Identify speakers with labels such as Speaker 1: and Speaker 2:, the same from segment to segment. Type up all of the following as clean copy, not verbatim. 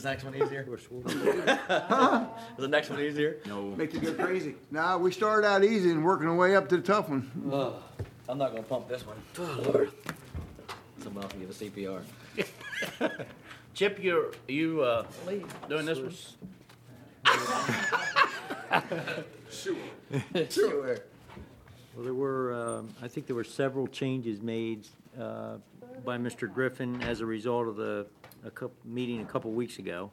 Speaker 1: this next one easier? Was the next one easier? No.
Speaker 2: Make you go crazy. Nah, we started out easy and working our way up to the tough one.
Speaker 1: I'm not going to pump this one. Oh, Lord. Someone else can give a CPR.
Speaker 3: Chip, you doing this one?
Speaker 2: Sure.
Speaker 4: Well, there were, I think there were several changes made by Mr. Griffin as a result of the meeting a couple weeks ago.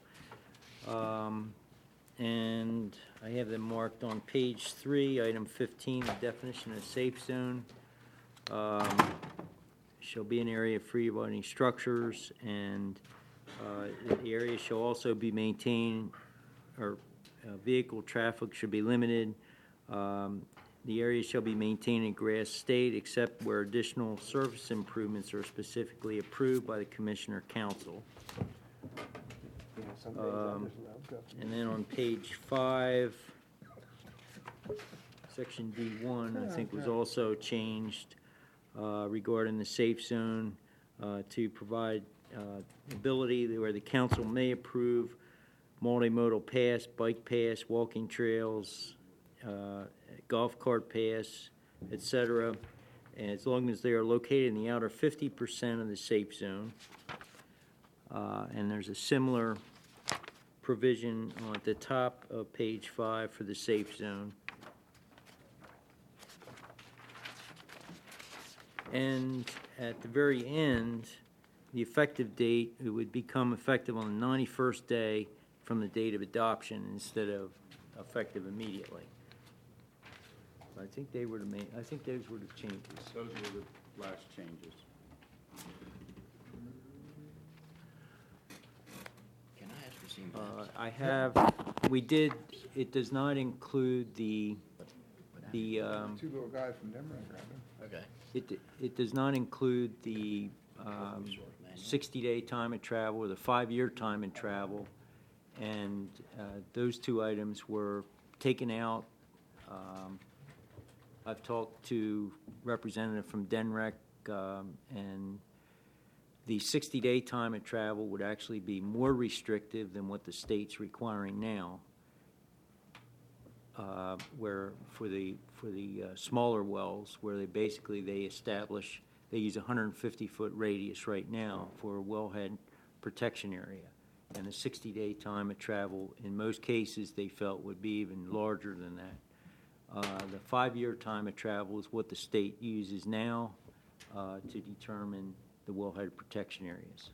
Speaker 4: And I have them marked on page 3, item 15, the definition of safe zone. Shall be an area free of any structures, and the area shall also be maintained, or vehicle traffic should be limited. The area shall be maintained in grass state except where additional surface improvements are specifically approved by the Commissioner Council. And then on page 5, section D1, I think was also changed regarding the safe zone to provide ability where the council may approve multimodal paths, bike paths, walking trails, golf cart paths, etc., and as long as they are located in the outer 50% of the safe zone. And there's a similar provision at the top of page 5 for the safe zone. And at the very end, the effective date, it would become effective on the 91st day from the date of adoption instead of effective immediately. I think they were the main. I think those were the changes.
Speaker 5: Those were the last changes.
Speaker 1: Can I ask for some maps?
Speaker 4: I have. We did. It does not include the.
Speaker 2: Two little guys from Denver.
Speaker 1: Okay.
Speaker 4: It does not include the 60-day time of travel or the 5-year time of travel, and those two items were taken out. I've talked to representative from DENREC, and the 60-day time of travel would actually be more restrictive than what the state's requiring now. Where for the smaller wells, where they establish, they use a 150-foot radius right now for a wellhead protection area, and the 60-day time of travel in most cases they felt would be even larger than that. The 5-year time of travel is what the state uses now to determine the wellhead protection areas.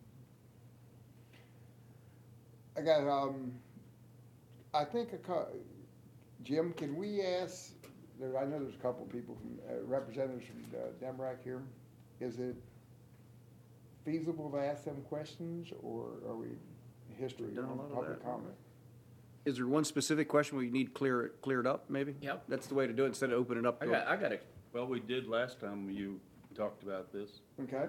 Speaker 2: I got, I think, Jim, can we ask, I know there's a couple of people, from representatives from DEMRAC here. Is it feasible to ask them questions, or are we history on public comment?
Speaker 6: Is there one specific question where you need cleared up, maybe?
Speaker 1: Yep.
Speaker 6: That's the way to do it, instead of opening it up.
Speaker 1: I got it.
Speaker 5: Well, we did last time you talked about this.
Speaker 2: Okay.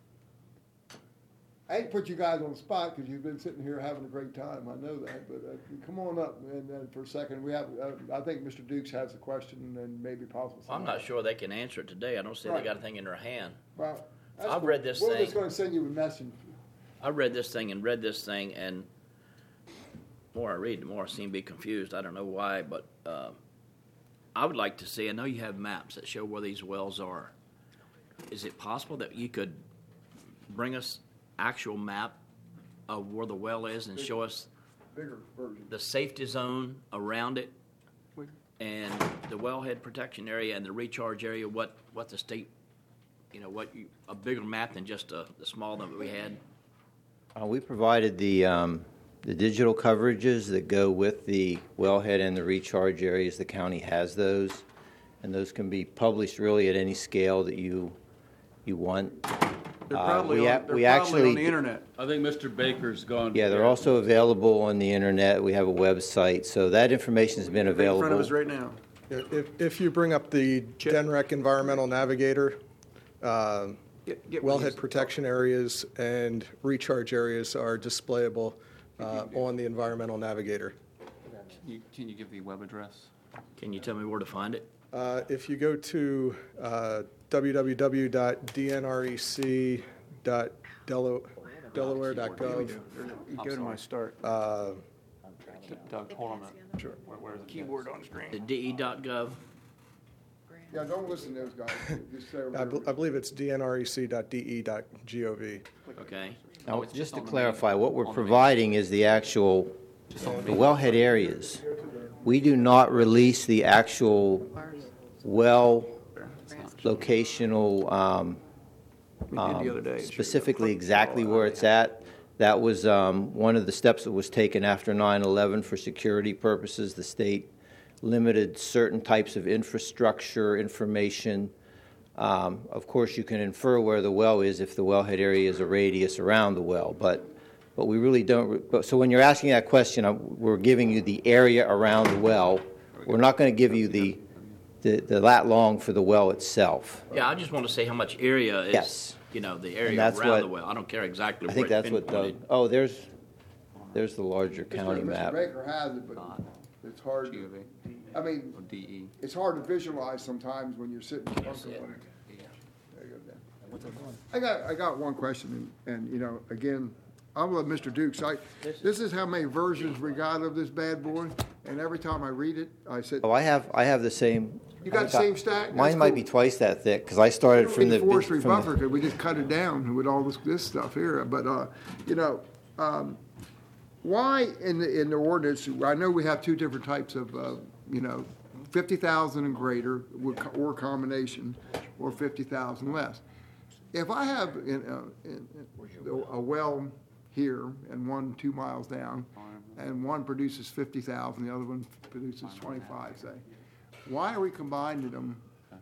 Speaker 2: I hate to put you guys on the spot because you've been sitting here having a great time. I know that, but come on up and for a second. We have. I think Mr. Dukes has a question and maybe possibly.
Speaker 3: I'm not sure they can answer it today. I don't see they got a thing in their hand.
Speaker 2: Well,
Speaker 3: I've read this thing.
Speaker 2: We're just going to send you a message.
Speaker 3: I read this thing, and the more I read, the more I seem to be confused. I don't know why, but I would like to see. I know you have maps that show where these wells are. Is it possible that you could bring us actual map of where the well is and show us
Speaker 2: bigger version,
Speaker 3: the safety zone around it, and the wellhead protection area and the recharge area? What the state, a bigger map than just the small one that we had.
Speaker 7: We provided the digital coverages that go with the wellhead and the recharge areas. The county has those, and those can be published really at any scale that you want.
Speaker 6: They're probably on the internet.
Speaker 5: I think Mr. Baker's gone.
Speaker 7: Yeah, they're also available on the internet. We have a website, so that information has been available.
Speaker 6: In front of us right now.
Speaker 8: If you bring up the DENREC Environmental Navigator, wellhead protection areas and recharge areas are displayable on the Environmental Navigator.
Speaker 6: Can you give the web address?
Speaker 3: Can you tell me where to find it?
Speaker 8: If you go to www.dnrec.delaware, delaware.gov.
Speaker 6: You go to my start.
Speaker 5: Doug, hold on a minute.
Speaker 8: Sure.
Speaker 5: Where is it?
Speaker 6: Keyboard on screen.
Speaker 3: The DE.gov.
Speaker 2: Yeah, don't listen to those guys. Just say
Speaker 8: I believe it's dnrec.de.gov.
Speaker 3: Okay.
Speaker 7: Now, just to clarify, what we're providing is the actual, the wellhead areas. We do not release the actual well locational,
Speaker 6: We did the other day.
Speaker 7: specifically exactly where it's at. That was one of the steps that was taken after 9/11 for security purposes. The state limited certain types of infrastructure information. Of course, you can infer where the well is if the wellhead area is a radius around the well, but we really don't. So when you're asking that question, we're giving you the area around the well. We're not going to give you the lat long for the well itself.
Speaker 3: Yeah, I just want to say how much area is,
Speaker 7: Yes.
Speaker 3: The area
Speaker 7: that's
Speaker 3: around
Speaker 7: what-
Speaker 3: the well. I don't care exactly
Speaker 7: I
Speaker 3: where
Speaker 7: think
Speaker 3: it's
Speaker 7: that's what Doug.
Speaker 3: pinpointed.
Speaker 7: Oh, there's the larger county
Speaker 2: Mr.
Speaker 7: map.
Speaker 2: Baker has it, but it's hard. I mean,
Speaker 5: DE.
Speaker 2: it's hard to visualize sometimes when you're sitting. There you go, Dan. I got one question, and again, I'm with Mr. Dukes. This is how many versions we got of this bad boy, and every time I read it, I said,
Speaker 7: Oh, I have the same.
Speaker 2: "You got the same stack?"
Speaker 7: Mine might be twice that thick because I started from the
Speaker 2: forestry
Speaker 7: from the-
Speaker 2: buffer, because we just cut it down with all this stuff here. But why in the ordinance? I know we have two different types of 50,000 and greater, or combination, or 50,000 less. If I have a well here and one 2 miles down, and one produces 50,000, the other one produces 25, say, why are we combining them?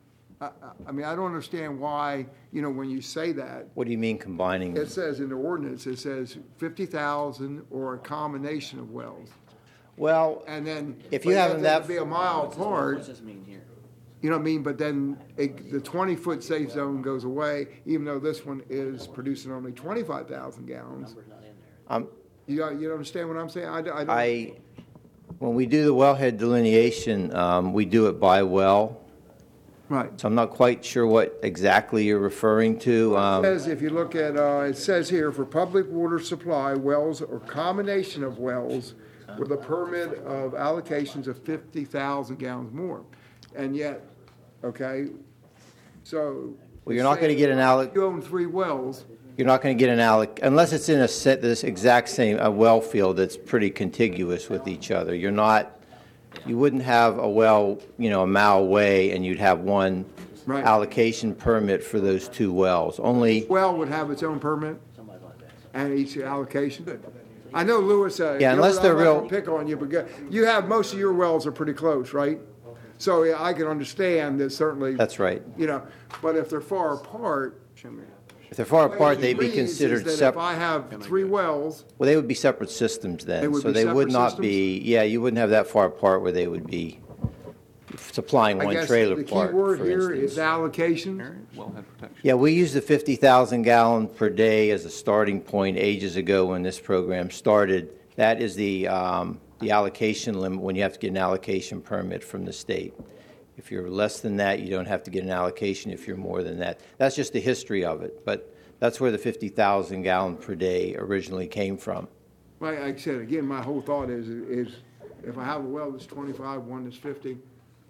Speaker 2: I mean, I don't understand why, when you say that,
Speaker 7: What do you mean combining?
Speaker 2: it says in the ordinance, it says 50,000 or a combination of wells.
Speaker 7: Well,
Speaker 2: And then.
Speaker 7: If you
Speaker 2: but
Speaker 7: have
Speaker 2: yet
Speaker 7: them
Speaker 2: they
Speaker 7: that-
Speaker 2: Be a mile apart,
Speaker 3: What does this mean here?
Speaker 2: you know what I mean? But then the 20-foot safe zone goes away, even though this one is producing only 25,000 gallons. You understand what I'm saying? I don't.
Speaker 7: When we do the wellhead delineation, we do it by well.
Speaker 2: Right.
Speaker 7: So I'm not quite sure what exactly you're referring to.
Speaker 2: It says, if you look at, it says here, for public water supply, wells or combination of wells with a permit of allocations of 50,000 gallons more. And yet, okay, so.
Speaker 7: Well, you're not going to get an
Speaker 2: You own 3 wells.
Speaker 7: You're not going to get an unless it's in this exact same well field that's pretty contiguous with each other. You wouldn't have a well, a mile away, and you'd have one
Speaker 2: Right.
Speaker 7: allocation permit for those 2 wells. Only,
Speaker 2: Well would have its own permit and each allocation. I know Lewis,
Speaker 7: Yeah, unless they're
Speaker 2: I'm not gonna
Speaker 7: real-
Speaker 2: pick on you, but you have, most of your wells are pretty close, right? So yeah, I can understand that certainly.
Speaker 7: that's right.
Speaker 2: But if they're far apart.
Speaker 7: If they're far
Speaker 2: the way
Speaker 7: apart,
Speaker 2: it
Speaker 7: they'd be
Speaker 2: reads is
Speaker 7: considered
Speaker 2: that If
Speaker 7: separate.
Speaker 2: I have 3 wells,
Speaker 7: Well, they would be separate systems then.
Speaker 2: They would
Speaker 7: So
Speaker 2: be
Speaker 7: they would
Speaker 2: separate
Speaker 7: not be, yeah, you wouldn't have that far apart where they would be supplying
Speaker 2: I
Speaker 7: one
Speaker 2: guess
Speaker 7: trailer
Speaker 2: the key
Speaker 7: park,
Speaker 2: word
Speaker 7: for
Speaker 2: here
Speaker 7: instance.
Speaker 2: is allocation.
Speaker 5: Wellhead protection.
Speaker 7: Yeah, we used the 50,000 gallon per day as a starting point ages ago when this program started. That is the allocation limit when you have to get an allocation permit from the state. If you're less than that, you don't have to get an allocation. If you're more than that, that's just the history of it. But that's where the 50,000 gallon per day originally came from.
Speaker 2: Like I said, again, my whole thought is if I have a well that's 25, one that's 50,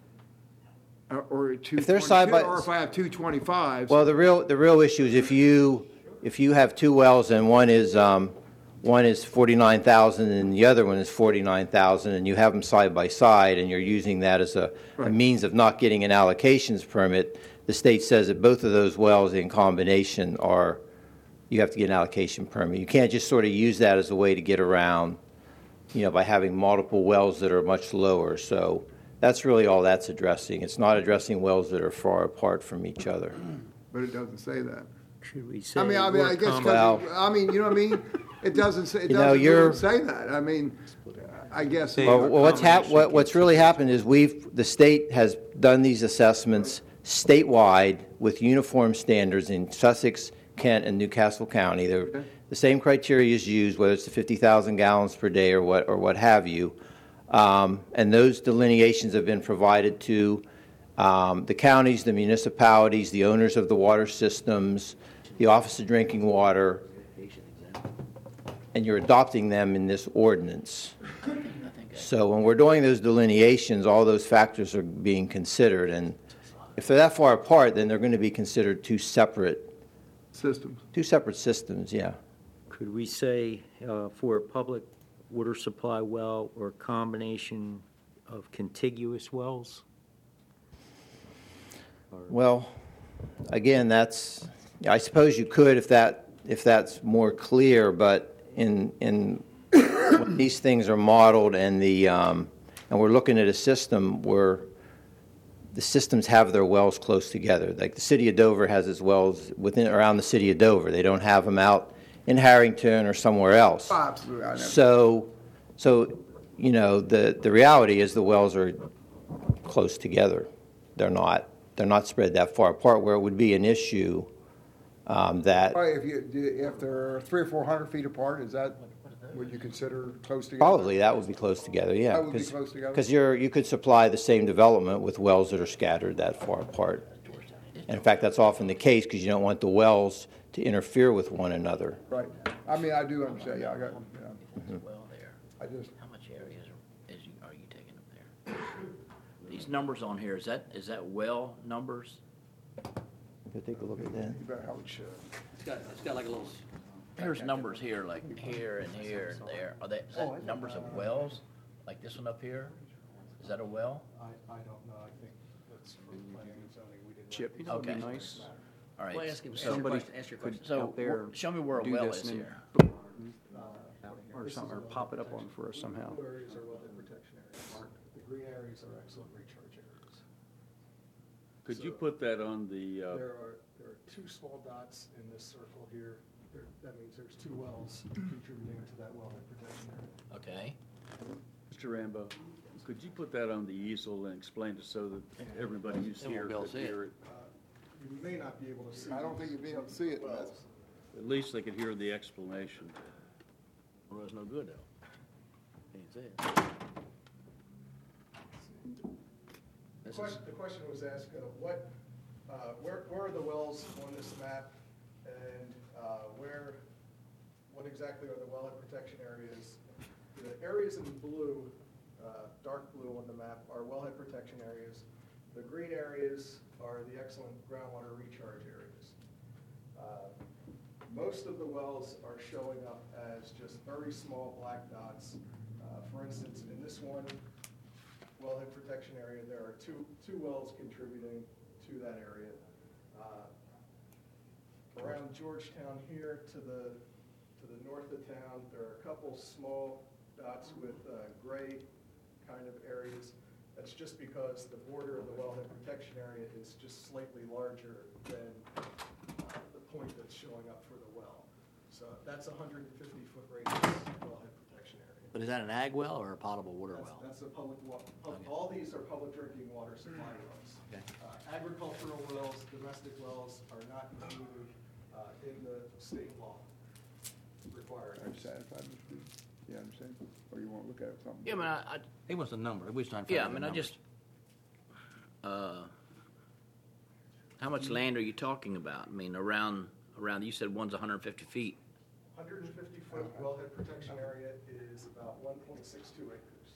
Speaker 2: or 2,
Speaker 7: If they're side by-
Speaker 2: or if I have 2 25s.
Speaker 7: Well, the real issue is if you have 2 wells and one is 49,000 and the other one is 49,000, and you have them side by side, and you're using that as a
Speaker 2: Right.
Speaker 7: means of not getting an allocations permit, the state says that both of those wells in combination you have to get an allocation permit. You can't just sort of use that as a way to get around, by having multiple wells that are much lower. So that's really all that's addressing. It's not addressing wells that are far apart from each other.
Speaker 2: But it doesn't say that.
Speaker 4: Should we say?
Speaker 2: I
Speaker 4: or
Speaker 2: guess, 'cause
Speaker 7: Well-
Speaker 2: you know what I mean? It doesn't say, it
Speaker 7: You know,
Speaker 2: doesn't
Speaker 7: you're-
Speaker 2: really say that. I mean, I guess.
Speaker 7: Well, what's really happened is the state has done these assessments statewide with uniform standards in Sussex, Kent, and Newcastle County. The same criteria is used, whether it's the 50,000 gallons per day or what have you. And those delineations have been provided to the counties, the municipalities, the owners of the water systems, the Office of Drinking Water, and you're adopting them in this ordinance. So when we're doing those delineations, all those factors are being considered, and if they're that far apart, then they're going to be considered two separate systems, yeah.
Speaker 4: Could we say for a public water supply well or a combination of contiguous wells?
Speaker 7: Well, again, I suppose you could if that's more clear, but in when these things are modeled and we're looking at a system where the systems have their wells close together. Like the city of Dover has its wells around the city of Dover. They don't have them out in Harrington or somewhere else.
Speaker 2: Oh, absolutely, I know.
Speaker 7: So the reality is the wells are close together. They're not spread that far apart where it would be an issue that
Speaker 2: Well, if they're 300 or 400 feet apart, is that would you consider close together?
Speaker 7: probably that would be close together, yeah.
Speaker 2: That would be close together?
Speaker 7: Because you could supply the same development with wells that are scattered that far apart. And in fact, that's often the case because you don't want the wells to interfere with one another.
Speaker 2: Right. I mean, I do understand. Yeah, I got.
Speaker 3: Well, there.
Speaker 2: I just.
Speaker 3: How much area are you taking up there? These numbers on here, is that well numbers?
Speaker 7: Go take a look at that.
Speaker 2: You better how it should.
Speaker 1: It's got like a little.
Speaker 3: There's numbers here, like here and here and there. Is that numbers of wells? Like this one up here? Is that a well?
Speaker 8: I don't know, I think that's planning and zoning, we didn't.
Speaker 6: Chip, you know, it'd be
Speaker 3: Okay.
Speaker 6: nice.
Speaker 3: All right.
Speaker 1: Well, ask your
Speaker 6: Somebody
Speaker 1: question. Ask your
Speaker 6: could
Speaker 1: question.
Speaker 3: So
Speaker 6: out there
Speaker 3: show me where a
Speaker 6: do
Speaker 3: well
Speaker 6: this
Speaker 3: is
Speaker 6: and
Speaker 3: here.
Speaker 6: then or something, or pop it up on for us somehow.
Speaker 8: Blue areas are wellhead protection areas. The green areas are excellent recharge areas.
Speaker 5: Could you put that on the,
Speaker 8: There are two small dots in this circle here. That means there's two wells contributing to that wellhead protection area.
Speaker 3: Okay.
Speaker 5: Mr. Rambo, could you put that on the easel and explain it so that everybody who's
Speaker 1: They won't
Speaker 5: here
Speaker 1: be able
Speaker 5: could
Speaker 1: to see it.
Speaker 5: hear it?
Speaker 8: You may not be able to see.
Speaker 2: I don't think you'd be able to see it.
Speaker 8: wells.
Speaker 5: At least they could hear the explanation.
Speaker 1: Well, it's no good though. Can't say it. This is-
Speaker 8: The question was asked, where are the wells on this map? And what exactly are the wellhead protection areas? The areas in blue, dark blue on the map, are wellhead protection areas. The green areas are the excellent groundwater recharge areas. Most of the wells are showing up as just very small black dots. For instance, in this one wellhead protection area, there are two wells contributing to that area. Around Georgetown here to the north of town, there are a couple small dots with gray kind of areas. That's just because the border of the wellhead protection area is just slightly larger than the point that's showing up for the well. So that's a 150-foot radius wellhead protection area.
Speaker 1: But is that an ag well or a potable water well?
Speaker 8: That's a public,
Speaker 1: Okay.
Speaker 8: all these are public drinking water supply wells.
Speaker 1: Okay.
Speaker 8: Agricultural wells, domestic wells are not included in the state law
Speaker 2: Are you
Speaker 8: requirements.
Speaker 2: satisfied, Mr. Booth? You understand? Or you want to look at something?
Speaker 3: Yeah, I mean, I
Speaker 1: He wants a number. We was trying to
Speaker 3: yeah, I
Speaker 1: find
Speaker 3: mean,
Speaker 1: a
Speaker 3: I
Speaker 1: number.
Speaker 3: just. How much land are you talking about? I mean, around. You said one's 150 feet.
Speaker 8: 150-foot wellhead protection area is about 1.62 acres.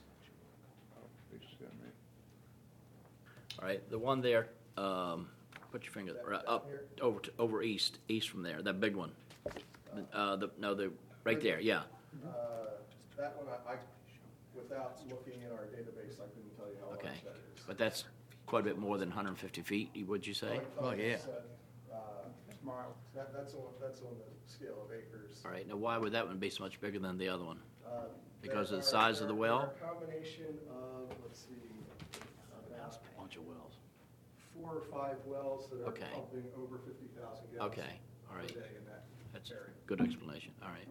Speaker 3: All right, the one there. Put your finger
Speaker 8: That
Speaker 3: up
Speaker 8: here?
Speaker 3: over east from there. That big one. The right there. Yeah.
Speaker 8: That one, I without looking in our database, I couldn't tell you how large
Speaker 3: Okay,
Speaker 8: that is.
Speaker 3: but that's quite a bit more than 150 feet. Would you say?
Speaker 1: Well, yeah.
Speaker 2: Smile.
Speaker 8: That's on the scale of acres.
Speaker 3: All right. Now, why would that one be so much bigger than the other one? Because
Speaker 8: There
Speaker 3: of the size of the
Speaker 8: there
Speaker 3: well?
Speaker 8: are a combination of, let's see,
Speaker 1: That's
Speaker 8: about
Speaker 1: a bunch of wells.
Speaker 8: 4 or 5 wells that are
Speaker 3: Okay.
Speaker 8: pumping over 50,000 gallons
Speaker 3: Okay. All
Speaker 8: per
Speaker 3: right.
Speaker 8: day in that
Speaker 3: That's a
Speaker 8: area.
Speaker 3: good explanation. All right.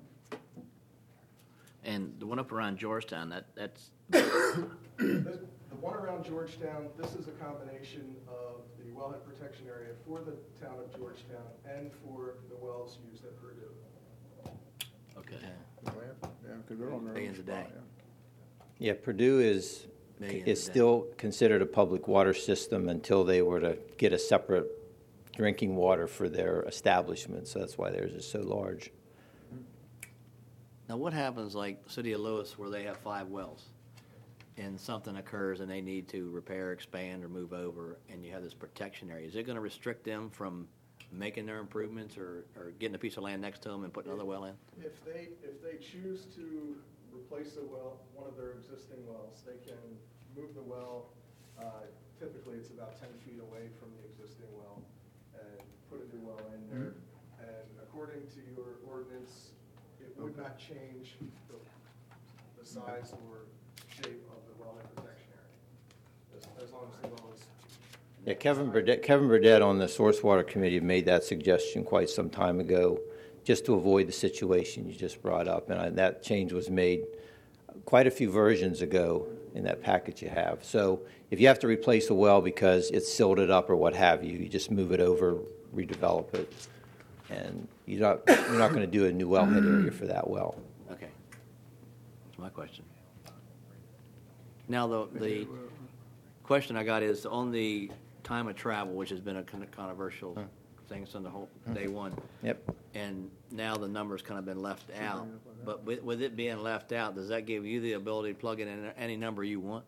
Speaker 3: And the one up around Georgetown, that's
Speaker 8: The one around Georgetown, this is a combination of the wellhead protection area for the town of Georgetown and for the wells used at Purdue.
Speaker 3: okay.
Speaker 2: Yeah, because they're on their own
Speaker 1: Millions a day.
Speaker 2: spot,
Speaker 7: Yeah, Purdue is
Speaker 1: Millions a day.
Speaker 7: still considered a public water system until they were to get a separate drinking water for their establishment, so that's why theirs is so large.
Speaker 1: Now, what happens, like the city of Lewis, where they have 5 wells, and something occurs and they need to repair, expand, or move over, and you have this protection area? Is it going to restrict them from making their improvements or getting a piece of land next to them and putting another well in?
Speaker 8: If they choose to replace a well, one of their existing wells, they can move the well. Typically, it's about 10 feet away from the existing well, and put a new well in there. And according to your ordinance, it would not change the size or shape of the wellhead protection area, as long as the well is.
Speaker 7: Yeah, Kevin Burdette on the Source Water Committee made that suggestion quite some time ago, just to avoid the situation you just brought up. And that change was made quite a few versions ago in that package you have. So if you have to replace a well because it's silted up or what have you, you just move it over, redevelop it, and you're not going to do a new wellhead area for that well.
Speaker 1: Okay. That's my question. Now, the question I got is on the time of travel, which has been a controversial thing since the whole day one.
Speaker 7: Yep.
Speaker 1: And now the number's kind of been left out. But with it being left out, does that give you the ability to plug in any number you want?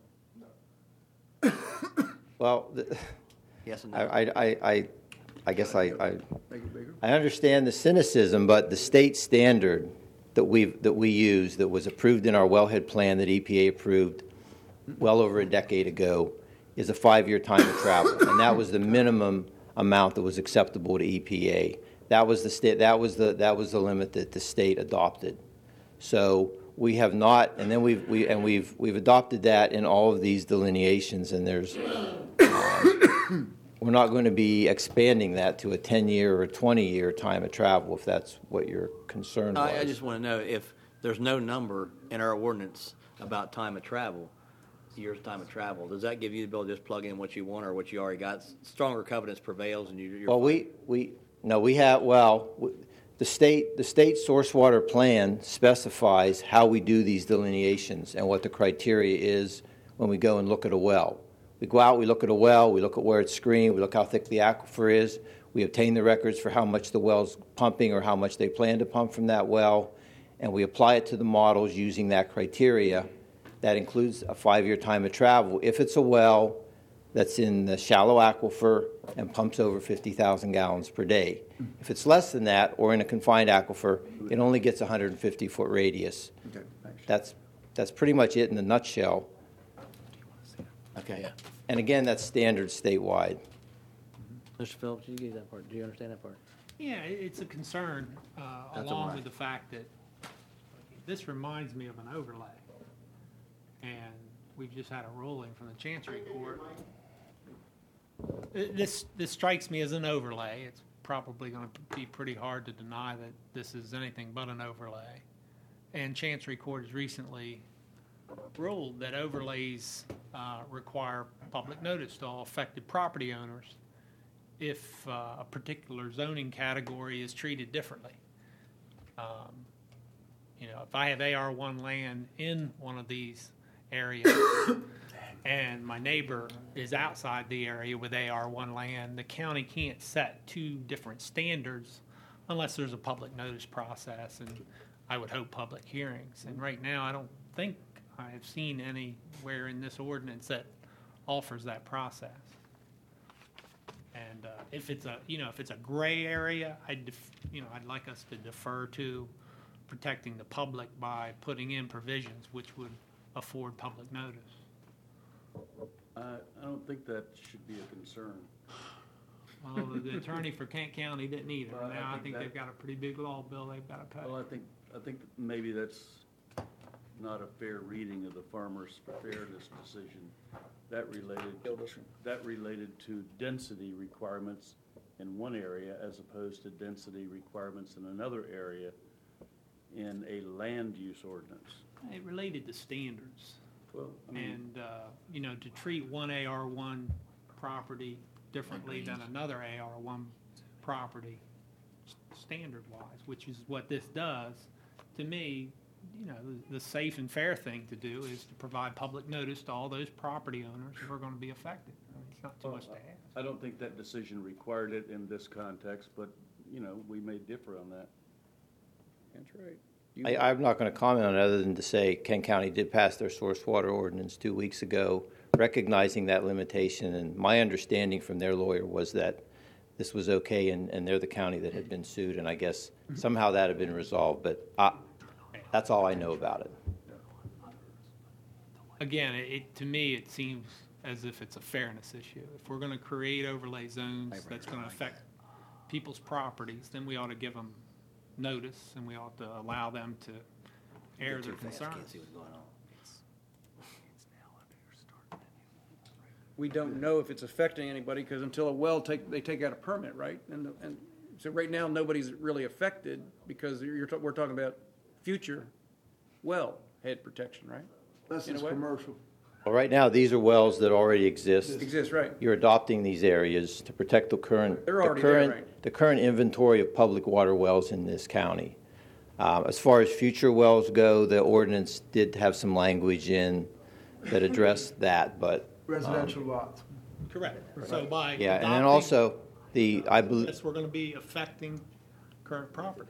Speaker 7: Well,
Speaker 1: Yes and no?
Speaker 7: I guess I understand the cynicism, but the state standard that we use, that was approved in our wellhead plan that EPA approved well over a decade ago, is a 5-year time of travel, and that was the minimum amount that was acceptable to EPA. That was the limit that the state adopted. So we have not, and then we've adopted that in all of these delineations, and there's we're not going to be expanding that to a 10-year or 20-year time of travel, if that's what your concern was.
Speaker 1: I just want to know if there's no number in our ordinance about time of travel, year's time of travel. Does that give you the ability to just plug in what you want or what you already got? Stronger covenants prevails, and you're
Speaker 7: well, the state source water plan specifies how we do these delineations and what the criteria is when we go and look at a well. We go out, we look at a well, we look at where it's screened, we look how thick the aquifer is, we obtain the records for how much the well's pumping or how much they plan to pump from that well, and we apply it to the models using that criteria. That includes a 5-year time of travel if it's a well that's in the shallow aquifer and pumps over 50,000 gallons per day. If it's less than that or in a confined aquifer, it only gets a 150-foot radius.
Speaker 6: Okay, thanks.
Speaker 7: That's pretty much it in a nutshell.
Speaker 1: Okay, yeah.
Speaker 7: And again, that's standard statewide.
Speaker 1: Mr. Phillips, did you get that part? Do you understand that part?
Speaker 9: Yeah, it's a concern,
Speaker 1: That's
Speaker 9: along
Speaker 1: all right.
Speaker 9: with the fact that this reminds me of an overlay. And we've just had a ruling from the Chancery Court. This strikes me as an overlay. It's probably going to be pretty hard to deny that this is anything but an overlay. And Chancery Court has recently ruled that overlays require public notice to all affected property owners if a particular zoning category is treated differently. If I have AR1 land in one of these areas and my neighbor is outside the area with AR1 land, the county can't set 2 different standards unless there's a public notice process, and I would hope public hearings. And right now, I don't think I have seen anywhere in this ordinance that offers that process. And if it's a gray area, I'd like us to defer to protecting the public by putting in provisions which would afford public notice.
Speaker 5: I don't think that should be a concern.
Speaker 9: Well, the attorney for Kent County didn't either.
Speaker 5: Well,
Speaker 9: Now I think
Speaker 5: that-
Speaker 9: they've got a pretty big law bill they've got to pay.
Speaker 5: Well, I think maybe that's not a fair reading of the Farmers Fairness decision. That related to density requirements in one area as opposed to density requirements in another area in a land use ordinance.
Speaker 9: It related to standards.
Speaker 5: Well, I mean,
Speaker 9: And, to treat one AR1 property differently than another AR1 property standard-wise, which is what this does, to me, the safe and fair thing to do is to provide public notice to all those property owners who are going to be affected. I mean, it's not too much to ask.
Speaker 5: I don't think that decision required it in this context, but, we may differ on that. That's right.
Speaker 7: I'm not going to comment on it other than to say Kent County did pass their source water ordinance 2 weeks ago, recognizing that limitation. And my understanding from their lawyer was that this was okay, and they're the county that had been sued. And I guess somehow that had been resolved. But that's all I know about it.
Speaker 9: Again, to me, it seems as if it's a fairness issue. If we're going to create overlay zones that's going to affect people's properties, then we ought to give them notice, and we ought to allow them to air their
Speaker 1: Too fast,
Speaker 9: concerns.
Speaker 1: can't see what's going on.
Speaker 6: We don't know if it's affecting anybody, because until a well they take out a permit, right? And so right now, nobody's really affected, because we're talking about future well head protection, right?
Speaker 2: This
Speaker 6: In a
Speaker 2: is
Speaker 6: way.
Speaker 2: commercial.
Speaker 7: Well, right now, these are wells that already exist.
Speaker 6: Exists, right?
Speaker 7: You're adopting these areas to protect the current,
Speaker 6: They're already there, right?
Speaker 7: the current inventory of public water wells in this county. As far as future wells go, the ordinance did have some language in that addressed that, but
Speaker 2: Residential lots.
Speaker 9: Correct. So by
Speaker 7: yeah, and then
Speaker 9: adopting
Speaker 7: also I believe,
Speaker 9: this, we're going to be affecting current property.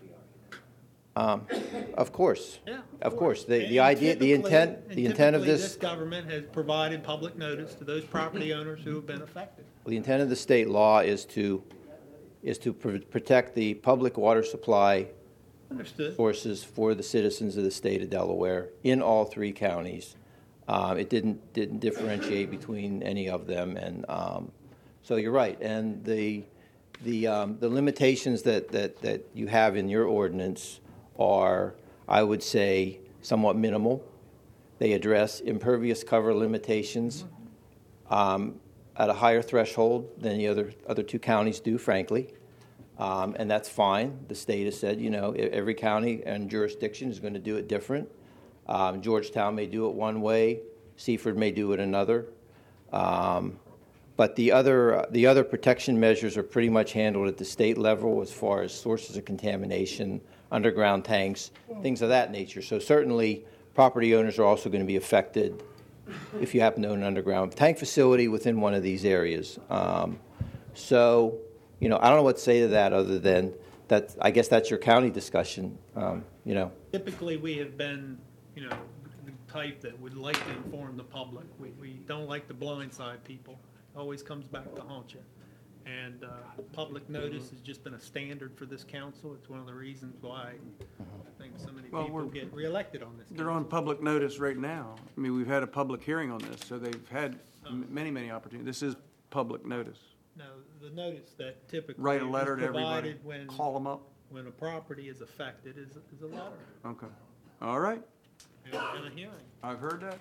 Speaker 7: of course,
Speaker 9: Yeah,
Speaker 7: of course, the
Speaker 9: And
Speaker 7: idea, the
Speaker 9: typically-
Speaker 7: intent
Speaker 9: and
Speaker 7: of
Speaker 9: typically
Speaker 7: this.
Speaker 9: This government has provided public notice to those property owners who have been affected.
Speaker 7: Well, the intent of the state law is to protect the public water supply
Speaker 9: Understood.
Speaker 7: sources for the citizens of the state of Delaware in all three counties. It didn't differentiate between any of them, and so you're right. And the limitations that you have in your ordinance are, I would say, somewhat minimal. They address impervious cover limitations at a higher threshold than the other two counties do, frankly. And that's fine. The state has said, every county and jurisdiction is going to do it different. Georgetown may do it one way. Seaford may do it another. But the other protection measures are pretty much handled at the state level as far as sources of contamination, underground tanks, things of that nature. So certainly, property owners are also going to be affected if you happen to own an underground tank facility within one of these areas. So, I don't know what to say to that other than that. I guess that's your county discussion.
Speaker 9: Typically, we have been, the type that would like to inform the public. We don't like to blindside people. Always comes back to haunt you. And public notice has just been a standard for this council. It's one of the reasons why I think so many people get reelected on this.
Speaker 6: They're on public notice right now. I mean, we've had a public hearing on this, so they've had many opportunities. This is public notice.
Speaker 9: No, the notice that typically
Speaker 6: Write a letter
Speaker 9: is
Speaker 6: to everybody,
Speaker 9: provided when
Speaker 6: call them up.
Speaker 9: when a property is affected is a letter
Speaker 6: Okay. All right.
Speaker 9: and a hearing.
Speaker 6: I've heard that.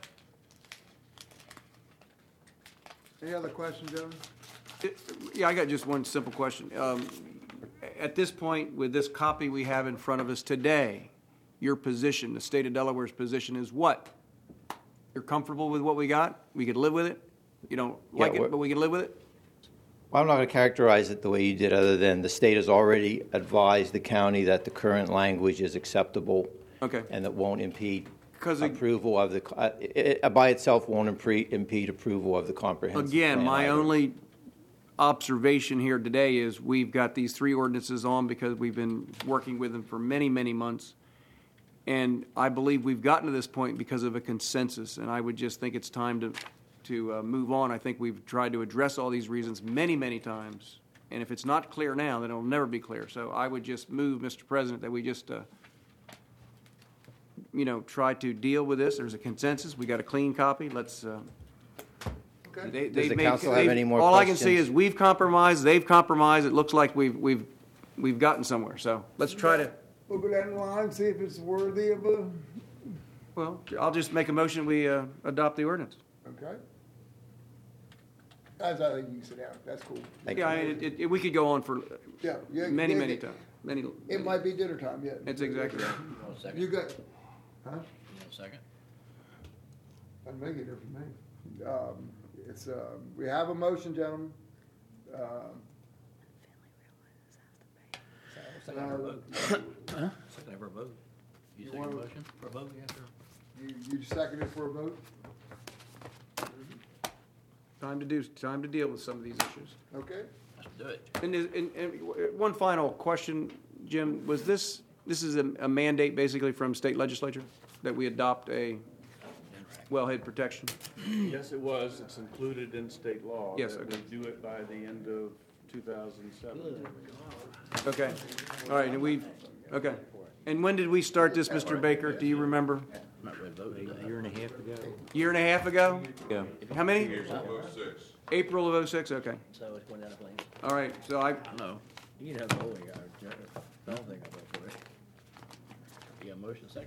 Speaker 2: Any other questions, gentlemen?
Speaker 6: Yeah, I got just one simple question. At this point, with this copy we have in front of us today, your position, the state of Delaware's position is what? You're comfortable with what we got? We could live with it? You don't like it, but we can live with it?
Speaker 7: Well, I'm not going to characterize it the way you did, other than the state has already advised the county that the current language is acceptable.
Speaker 6: Okay.
Speaker 7: And that won't impede
Speaker 6: 'Cause it-
Speaker 7: approval of it by itself won't impede approval of the comprehensive
Speaker 6: Again,
Speaker 7: plan
Speaker 6: my
Speaker 7: either.
Speaker 6: only observation here today is we've got these three ordinances on because we've been working with them for many months. And I believe we've gotten to this point because of a consensus, and I would just think it's time to move on. I think we've tried to address all these reasons many times. And if it's not clear now, then it'll never be clear. So I would just move, Mr. President, that we just, try to deal with this. There's a consensus. We got a clean copy. Let's,
Speaker 2: Okay.
Speaker 7: Does the council have any more
Speaker 6: all I can see
Speaker 7: questions?
Speaker 6: is we've compromised, they've compromised. It looks like we've gotten somewhere. So let's try to,
Speaker 2: We'll go down the line, see if it's worthy of a,
Speaker 6: well, I'll just make a motion, we adopt the ordinance.
Speaker 2: okay? As I think you can sit down, that's cool.
Speaker 7: Thank
Speaker 6: Yeah, I mean, we could go on for
Speaker 2: Yeah.
Speaker 6: many times.
Speaker 2: It might be dinner time yet.
Speaker 6: It's exactly right.
Speaker 1: You want a second?
Speaker 2: You got, huh?
Speaker 1: You want a second?
Speaker 2: Doesn't make it different to me. We have a motion, gentlemen.
Speaker 1: Second for a vote. Second for a vote. You
Speaker 2: You
Speaker 1: second
Speaker 2: wanna-
Speaker 1: motion for a vote, yes, sir?
Speaker 2: You seconded for a vote?
Speaker 6: Time to deal with some of these issues.
Speaker 2: Okay.
Speaker 1: Let's do it.
Speaker 6: And one final question, Jim, was this This is a mandate basically from state legislature that we adopt a wellhead protection.
Speaker 5: Yes, it was. It's included in state law.
Speaker 6: Yes,
Speaker 5: that
Speaker 6: okay.
Speaker 5: we do it by the end of 2007.
Speaker 6: Okay. All right, okay. And when did we start this, Mr. Baker? Do you remember?
Speaker 3: I'm not ready to vote today.
Speaker 4: A year and a half ago.
Speaker 6: Year and a half ago?
Speaker 4: Yeah.
Speaker 6: How many? April of '06, okay.
Speaker 1: So it's going down the flames.
Speaker 6: All right, so I,
Speaker 3: No.
Speaker 1: You can have the whole thing, I don't think I vote for it.
Speaker 3: You got a motion, second?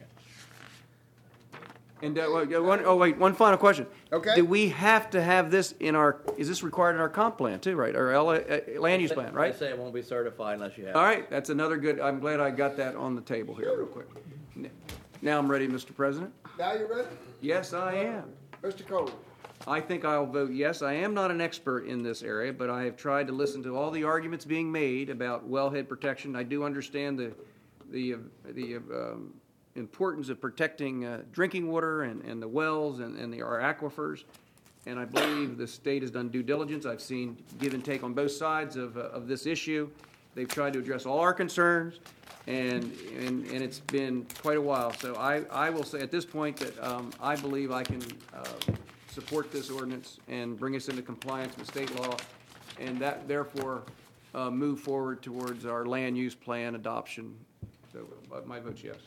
Speaker 6: and, one final question.
Speaker 2: Okay.
Speaker 6: Do we have to have this in our, is this required in our comp plan too, right? Or land use plan, right?
Speaker 1: They say it won't be certified unless you have.
Speaker 6: All right, that's another good, I'm glad I got that on the table here real quick. Now I'm ready, Mr. President.
Speaker 2: Now you ready?
Speaker 6: Yes, I am.
Speaker 2: Mr. Cole?
Speaker 6: I think I'll vote yes. I am not an expert in this area, but I have tried to listen to all the arguments being made about wellhead protection. I do understand the importance of protecting drinking water and the wells and our aquifers. And I believe the state has done due diligence. I've seen give and take on both sides of this issue. They've tried to address all our concerns, and it's been quite a while. So I will say at this point that I believe I can support this ordinance and bring us into compliance with state law, and that therefore move forward towards our land use plan adoption. So my vote's yes.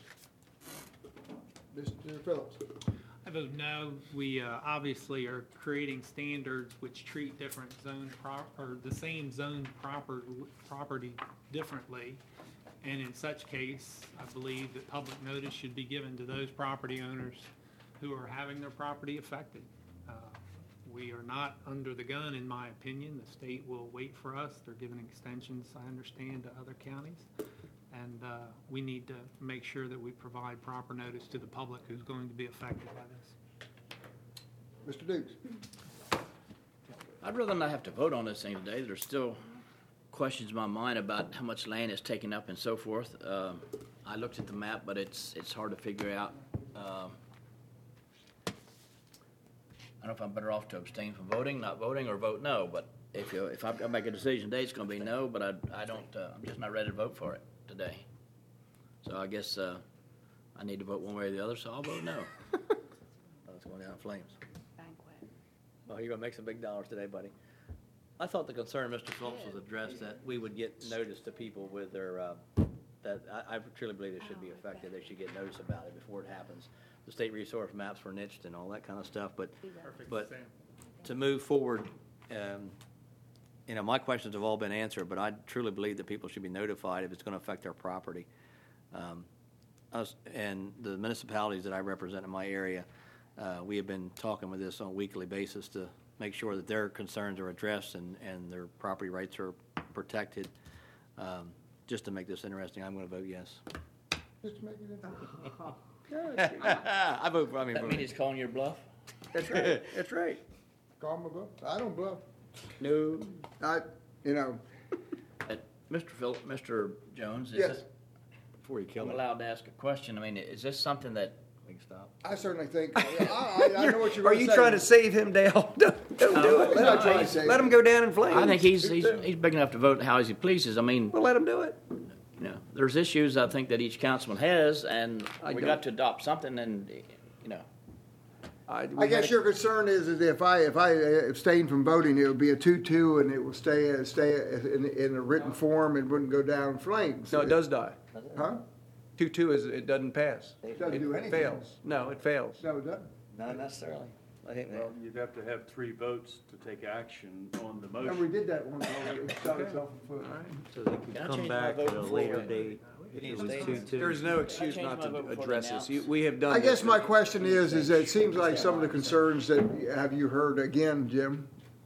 Speaker 2: Mr. Phillips?
Speaker 9: I vote no. We obviously are creating standards which treat different or the same zone property differently. And in such case, I believe that public notice should be given to those property owners who are having their property affected. We are not under the gun, in my opinion. The state will wait for us. They're giving extensions, I understand, to other counties. And we need to make sure that we provide proper notice to the public who's going to be affected by this.
Speaker 2: Mr. Dukes?
Speaker 3: I'd rather not have to vote on this thing today. There's still questions in my mind about how much land is taken up and so forth. I looked at the map, but it's hard to figure out. I don't know if I'm better off to abstain from voting, not voting, or vote no. But if I make a decision today, it's going to be no. But I don't. I'm just not ready to vote for it today. So I guess I need to vote one way or the other. So I'll vote no.
Speaker 1: Oh, it's going down in flames. Oh, you're gonna make some big dollars today, buddy. I thought the concern, Mr. Phillips, was addressed that we would get notice to people with their, that I truly believe they should be affected. They should get notice about it before it happens. The state resource maps were niched and all that kind of stuff, but to move forward, my questions have all been answered, but I truly believe that people should be notified if it's gonna affect their property. Us and the municipalities that I represent in my area, we have been talking with this on a weekly basis to make sure that their concerns are addressed and their property rights are protected. Just to make this interesting, I'm going to vote yes.
Speaker 2: Just to make it interesting.
Speaker 1: I vote for.
Speaker 3: That mean he's calling your bluff?
Speaker 6: That's right. That's right.
Speaker 2: Call my bluff. I don't bluff.
Speaker 6: No.
Speaker 3: Mr. Jones, is
Speaker 2: Yes.
Speaker 3: this,
Speaker 1: Before you kill
Speaker 3: I'm
Speaker 1: it.
Speaker 3: allowed to ask a question. I mean, is this something that
Speaker 1: We can stop.
Speaker 2: I certainly think, I know what you're
Speaker 6: Are
Speaker 2: going to
Speaker 6: you
Speaker 2: say.
Speaker 6: trying to save him, Dale? Don't do it.
Speaker 2: We're not trying to save
Speaker 6: Let
Speaker 2: him.
Speaker 6: him go down in flames.
Speaker 3: I think he's big enough to vote how he pleases. I mean,
Speaker 6: Well, let him do it.
Speaker 3: there's issues I think that each councilman has, and we
Speaker 6: don't.
Speaker 3: got to adopt something, and
Speaker 2: I guess your concern is if I abstain from voting, it would be a 2-2 and it will stay in a written form and wouldn't go down in flames.
Speaker 6: No, it does die.
Speaker 2: Huh?
Speaker 6: 2-2 is, it doesn't pass.
Speaker 2: It doesn't do anything.
Speaker 6: Fails. No, it fails.
Speaker 2: No, it doesn't.
Speaker 1: Not necessarily. I think
Speaker 5: Well, you'd have to have 3 votes to take action on the
Speaker 2: No, we
Speaker 5: motion.
Speaker 2: did that once already. It shot itself in the foot.
Speaker 4: So they could
Speaker 3: Can I
Speaker 4: come
Speaker 3: change my
Speaker 4: back
Speaker 3: vote
Speaker 4: at a
Speaker 3: before
Speaker 4: later
Speaker 3: we-
Speaker 4: date. If it was 2-2.
Speaker 6: There's no excuse
Speaker 3: change
Speaker 6: not
Speaker 3: my vote
Speaker 6: to
Speaker 3: before
Speaker 6: address
Speaker 3: they
Speaker 6: this.
Speaker 3: announce?
Speaker 6: We have done
Speaker 2: I guess
Speaker 6: this.
Speaker 2: my question is that it seems like some of the concerns that, have you heard again, Jim?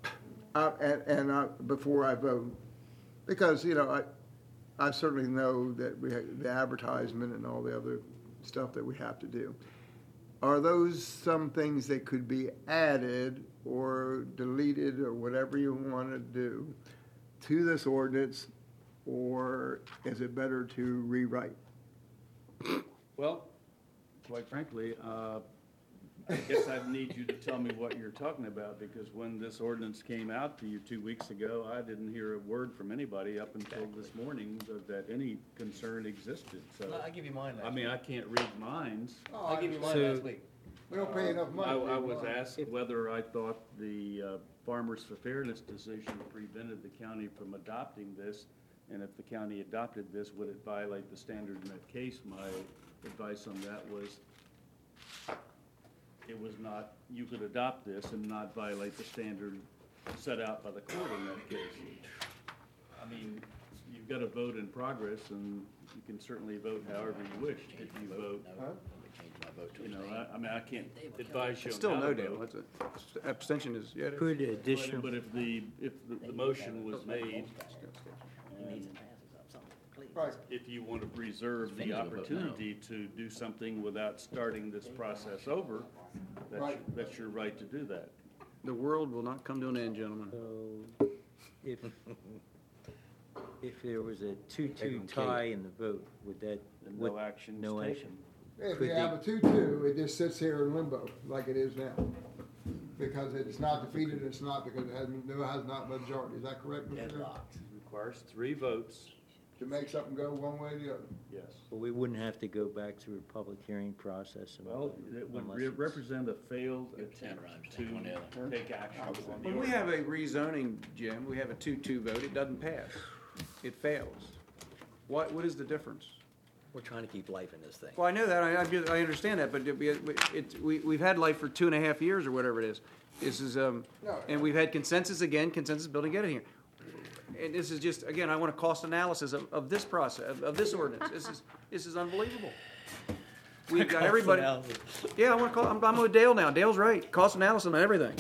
Speaker 2: Before I vote, because, I certainly know that we have the advertisement and all the other stuff that we have to do. Are those some things that could be added or deleted or whatever you want to do to this ordinance, or is it better to rewrite?
Speaker 5: Well, quite frankly, I guess I need you to tell me what you're talking about, because when this ordinance came out to you 2 weeks ago, I didn't hear a word from anybody up until this morning that any concern existed, so.
Speaker 1: I'll give you mine
Speaker 5: I mean, I can't read minds.
Speaker 1: I'll give you mine
Speaker 4: So-
Speaker 1: last week.
Speaker 2: We don't pay enough money.
Speaker 5: I was asked whether I thought the Farmers for Fairness decision prevented the county from adopting this, and if the county adopted this, would it violate the standard in that case? My advice on that was, it was not, you could adopt this and not violate the standard set out by the court in that case. I mean, you've got a vote in progress, and you can certainly vote however you wish if you vote. You know, I mean, I can't advise you
Speaker 6: It's
Speaker 5: on
Speaker 6: still
Speaker 5: how
Speaker 6: no
Speaker 5: to
Speaker 6: deal.
Speaker 5: vote.
Speaker 6: That's abstention is, yeah. it is.
Speaker 4: Could additional,
Speaker 5: But if the motion was made,
Speaker 2: Right.
Speaker 5: if you want to reserve the opportunity to do something without starting this process over, that's your right to do that.
Speaker 6: The world will not come to an end, gentlemen.
Speaker 4: so if there was a 2-2 tie in the vote, would that?
Speaker 5: And
Speaker 4: would-
Speaker 5: no action
Speaker 4: no
Speaker 5: is
Speaker 4: action?
Speaker 5: taken.
Speaker 2: If
Speaker 4: Could
Speaker 2: you have a 2-2, it just sits here in limbo like it is now. Because it's not defeated, it's not because it has not majority. Is that correct, Mr. Chairman?
Speaker 1: Deadlocked.
Speaker 5: Requires 3 votes,
Speaker 2: To make something go one way or the other.
Speaker 5: yes.
Speaker 4: But we wouldn't have to go back through a public hearing process.
Speaker 5: Well, it would
Speaker 4: unless it's-
Speaker 5: represent a failed attempt
Speaker 1: Take one the
Speaker 5: to take action on the
Speaker 6: When we
Speaker 5: ordinance.
Speaker 6: have a rezoning, Jim, we have a 2-2 vote, it doesn't pass. It fails. What is the difference?
Speaker 1: We're trying to keep life in this thing.
Speaker 6: Well, I know that, I understand that, but we've had life for 2.5 years or whatever it is. This is, and we've had consensus building, get it here. And this is just, again, I want a cost analysis of this process, of this ordinance. This is unbelievable. We've got everybody. Yeah, I'm with Dale now. Dale's right. Cost analysis on everything.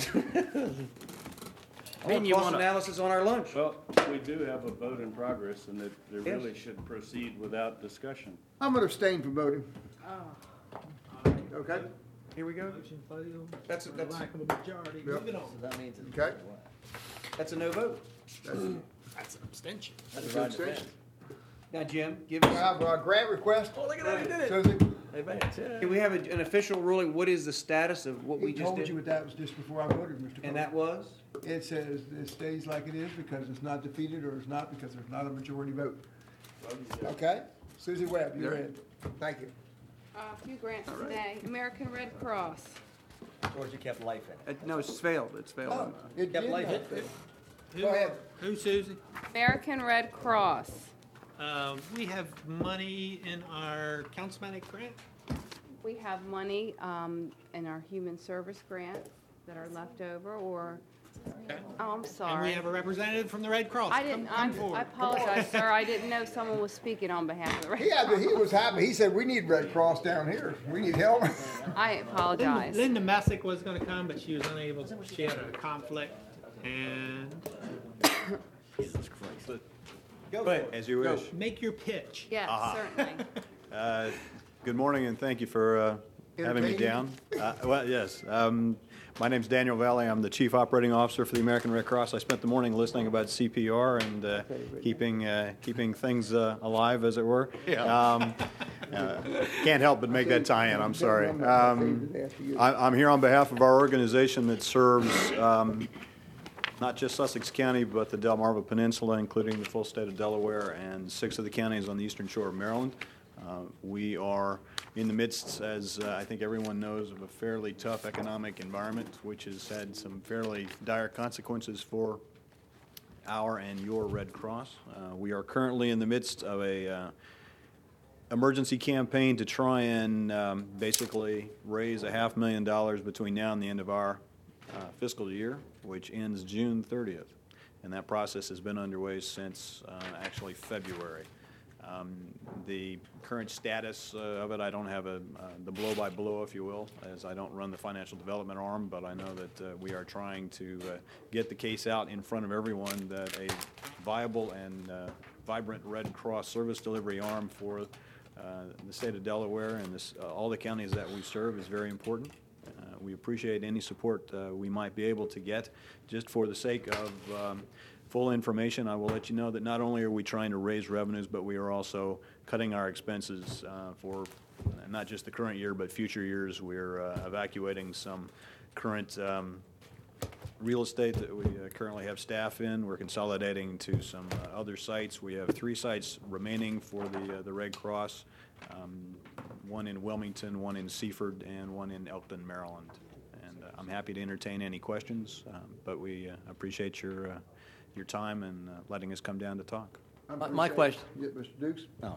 Speaker 6: I want cost analysis on our lunch.
Speaker 5: Well, we do have a vote in progress, and that they really should proceed without discussion.
Speaker 2: I'm gonna abstain from voting. Okay?
Speaker 6: Here we go. That's
Speaker 9: Lack of a majority.
Speaker 2: Yep.
Speaker 9: Move it on.
Speaker 1: So that means it's.
Speaker 2: Okay.
Speaker 6: a no vote.
Speaker 9: That's an abstention.
Speaker 1: That's
Speaker 2: Good
Speaker 1: right, defense.
Speaker 2: abstention.
Speaker 6: Now, Jim, give
Speaker 2: We
Speaker 6: us.
Speaker 2: have a grant request.
Speaker 1: Oh, look at that, he did it.
Speaker 2: Susie,
Speaker 6: Can we have an official ruling? What is the status of what we
Speaker 2: he
Speaker 6: just
Speaker 2: told
Speaker 6: did?
Speaker 2: you what that was just before I voted, Mr.
Speaker 6: And that
Speaker 2: Cole.
Speaker 6: was?
Speaker 2: It says it stays like it is because it's not defeated or it's not because there's not a majority vote. Okay? Susie Webb, you're in. Thank you.
Speaker 10: A few grants today. American Red Cross.
Speaker 1: Georgia kept life in it.
Speaker 6: No, it's failed. It's failed.
Speaker 2: Oh, it
Speaker 1: Kept
Speaker 2: did
Speaker 1: life
Speaker 2: not.
Speaker 1: in it.
Speaker 2: Go ahead.
Speaker 9: Who, Susie?
Speaker 10: American Red Cross.
Speaker 9: We have money in our councilmanic grant.
Speaker 10: We have money in our human service grants that are left over, or, oh, I'm
Speaker 9: And we
Speaker 10: sorry.
Speaker 9: have a representative from the Red Cross.
Speaker 10: I didn't,
Speaker 9: Come
Speaker 10: I
Speaker 9: forward.
Speaker 10: apologize, sir. I didn't know someone was speaking on behalf of the Red
Speaker 2: He was happy. He said, we need Red Cross down here. We need help.
Speaker 10: I apologize.
Speaker 9: Linda Messick was going to come, but she was unable. She had a conflict, and
Speaker 11: As you wish.
Speaker 9: make your pitch.
Speaker 10: Yes, certainly.
Speaker 11: Good morning, and thank you for having me down. Well, yes. My name's Daniel Valley. I'm the Chief Operating Officer for the American Red Cross. I spent the morning listening about CPR and keeping things alive, as it were. Can't help but make that tie-in. I'm sorry. I'm here on behalf of our organization that serves not just Sussex County, but the Delmarva Peninsula, including the full state of Delaware and 6 of the counties on the eastern shore of Maryland. We are in the midst, as I think everyone knows, of a fairly tough economic environment, which has had some fairly dire consequences for our and your Red Cross. We are currently in the midst of a emergency campaign to try and basically raise $500,000 between now and the end of our fiscal year, which ends June 30th. And that process has been underway since actually February. The current status of it, I don't have the blow-by-blow, if you will, as I don't run the financial development arm, but I know that we are trying to get the case out in front of everyone that a viable and vibrant Red Cross service delivery arm for the state of Delaware and all the counties that we serve is very important. We appreciate any support we might be able to get just for the sake of full information, I will let you know that not only are we trying to raise revenues, but we are also cutting our expenses for not just the current year, but future years. We're evacuating some current real estate that we currently have staff in. We're consolidating to some other sites. We have 3 sites remaining for the Red Cross, one in Wilmington, one in Seaford, and one in Elkton, Maryland. And I'm happy to entertain any questions, but we appreciate your time and letting us come down to talk.
Speaker 1: My question.
Speaker 2: Mr. Dukes?
Speaker 1: No.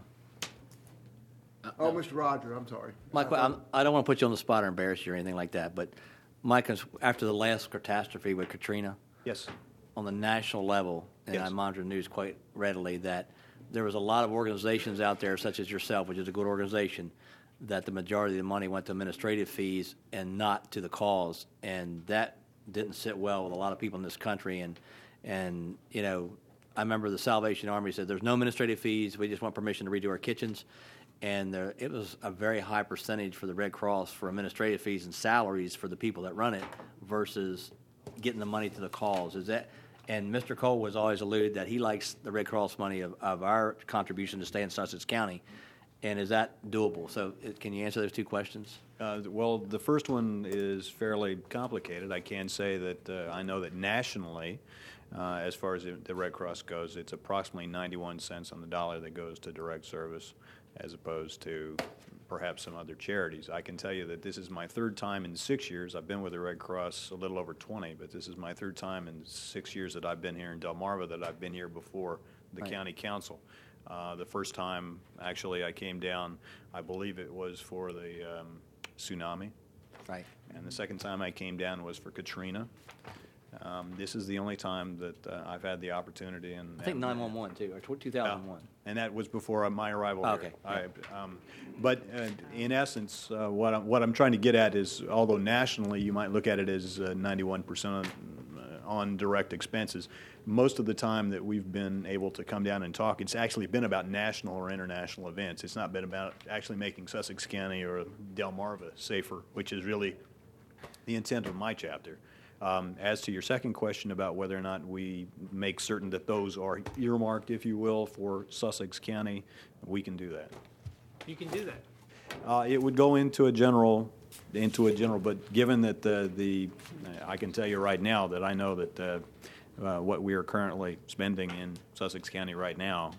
Speaker 2: Oh, Mr. Roger, I'm sorry.
Speaker 1: I don't want to put you on the spot or embarrass you or anything like that, but after the last catastrophe with Katrina,
Speaker 11: Yes.
Speaker 1: on the national level, and
Speaker 11: Yes.
Speaker 1: I monitor the news quite readily, that there was a lot of organizations out there, such as yourself, which is a good organization, that the majority of the money went to administrative fees and not to the cause, and that didn't sit well with a lot of people in this country. And you know, I remember the Salvation Army said, "There's no administrative fees. We just want permission to redo our kitchens." And it was a very high percentage for the Red Cross for administrative fees and salaries for the people that run it versus getting the money to the cause. Is that? And Mr. Cole has always alluded that he likes the Red Cross money of our contribution to stay in Sussex County. And is that doable? So can you answer those 2 questions?
Speaker 11: Well, the first one is fairly complicated. I can say that I know that nationally, as far as the Red Cross goes, it's approximately 91 cents on the dollar that goes to direct service, as opposed to perhaps some other charities. I can tell you that this is my 3rd time in 6 years. I've been with the Red Cross a little over 20, but this is my 3rd time in 6 years that I've been here in Delmarva that I've been here before the
Speaker 1: Right.
Speaker 11: county council. The first time, actually, I came down, I believe it was for the tsunami.
Speaker 1: Right.
Speaker 11: And the second time I came down was for Katrina. This is the only time that I've had the opportunity. And
Speaker 1: I think 911 too, or 2001.
Speaker 11: and that was before my arrival
Speaker 1: Oh,
Speaker 11: here.
Speaker 1: okay.
Speaker 11: But in essence, what I'm trying to get at is, although nationally you might look at it as 91% on direct expenses, most of the time that we've been able to come down and talk, it's actually been about national or international events. It's not been about actually making Sussex County or Delmarva safer, which is really the intent of my chapter. As to your second question about whether or not we make certain that those are earmarked, if you will, for Sussex County, we can do that.
Speaker 9: You can do that.
Speaker 11: It would go into a general, but given that I can tell you right now that I know that what we are currently spending in Sussex County right now,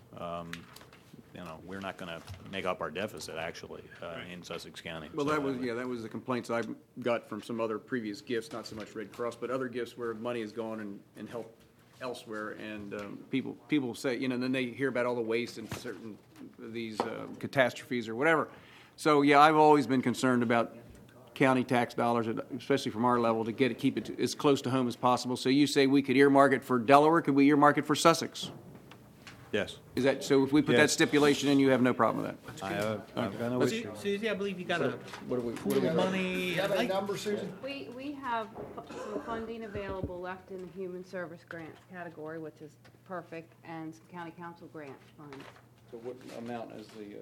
Speaker 11: we're not going to make up our deficit actually in Sussex County.
Speaker 6: Well,
Speaker 11: So,
Speaker 6: that was the complaints I got from some other previous gifts, not so much Red Cross, but other gifts where money has gone and helped elsewhere, and people say, then they hear about all the waste and certain these catastrophes or whatever. So yeah, I've always been concerned about county tax dollars, especially from our level, to keep it as close to home as possible. So you say we could earmark it for Delaware? Could we earmark it for Sussex?
Speaker 11: Yes.
Speaker 6: Is that so? If we put that
Speaker 11: Yes.
Speaker 6: stipulation in, you have no problem with that.
Speaker 11: I've got no issue.
Speaker 9: Susie, I believe you got a
Speaker 6: What do we?
Speaker 9: pool of money.
Speaker 2: You have a
Speaker 9: like-
Speaker 2: number, Susan?
Speaker 10: We have some funding available left in the human service grants category, which is perfect, and some county council grant funds.
Speaker 6: So what amount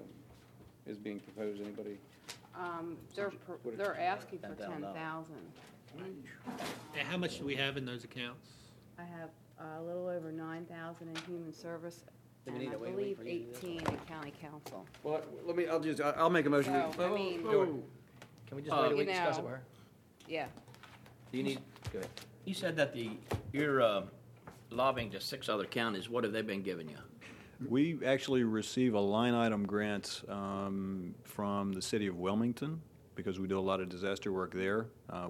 Speaker 6: is being proposed? Anybody?
Speaker 10: They're asking for
Speaker 1: $10,000.
Speaker 10: 10,000.
Speaker 9: And how much do we have in those accounts?
Speaker 10: I have a little over 9,000 in human service,
Speaker 1: Do we
Speaker 10: and
Speaker 1: need
Speaker 10: I
Speaker 1: a waiver
Speaker 10: believe
Speaker 1: for you to do this?
Speaker 10: 18 in county council.
Speaker 6: Well, I'll make a motion.
Speaker 10: So, I mean,
Speaker 1: Can we just wait a
Speaker 10: you
Speaker 1: week to discuss it
Speaker 10: know.
Speaker 1: with her?
Speaker 10: yeah.
Speaker 1: Do you need? Go ahead.
Speaker 3: You said that you're lobbying to 6 other counties. What have they been giving you?
Speaker 11: We actually receive a line item grant from the city of Wilmington because we do a lot of disaster work there.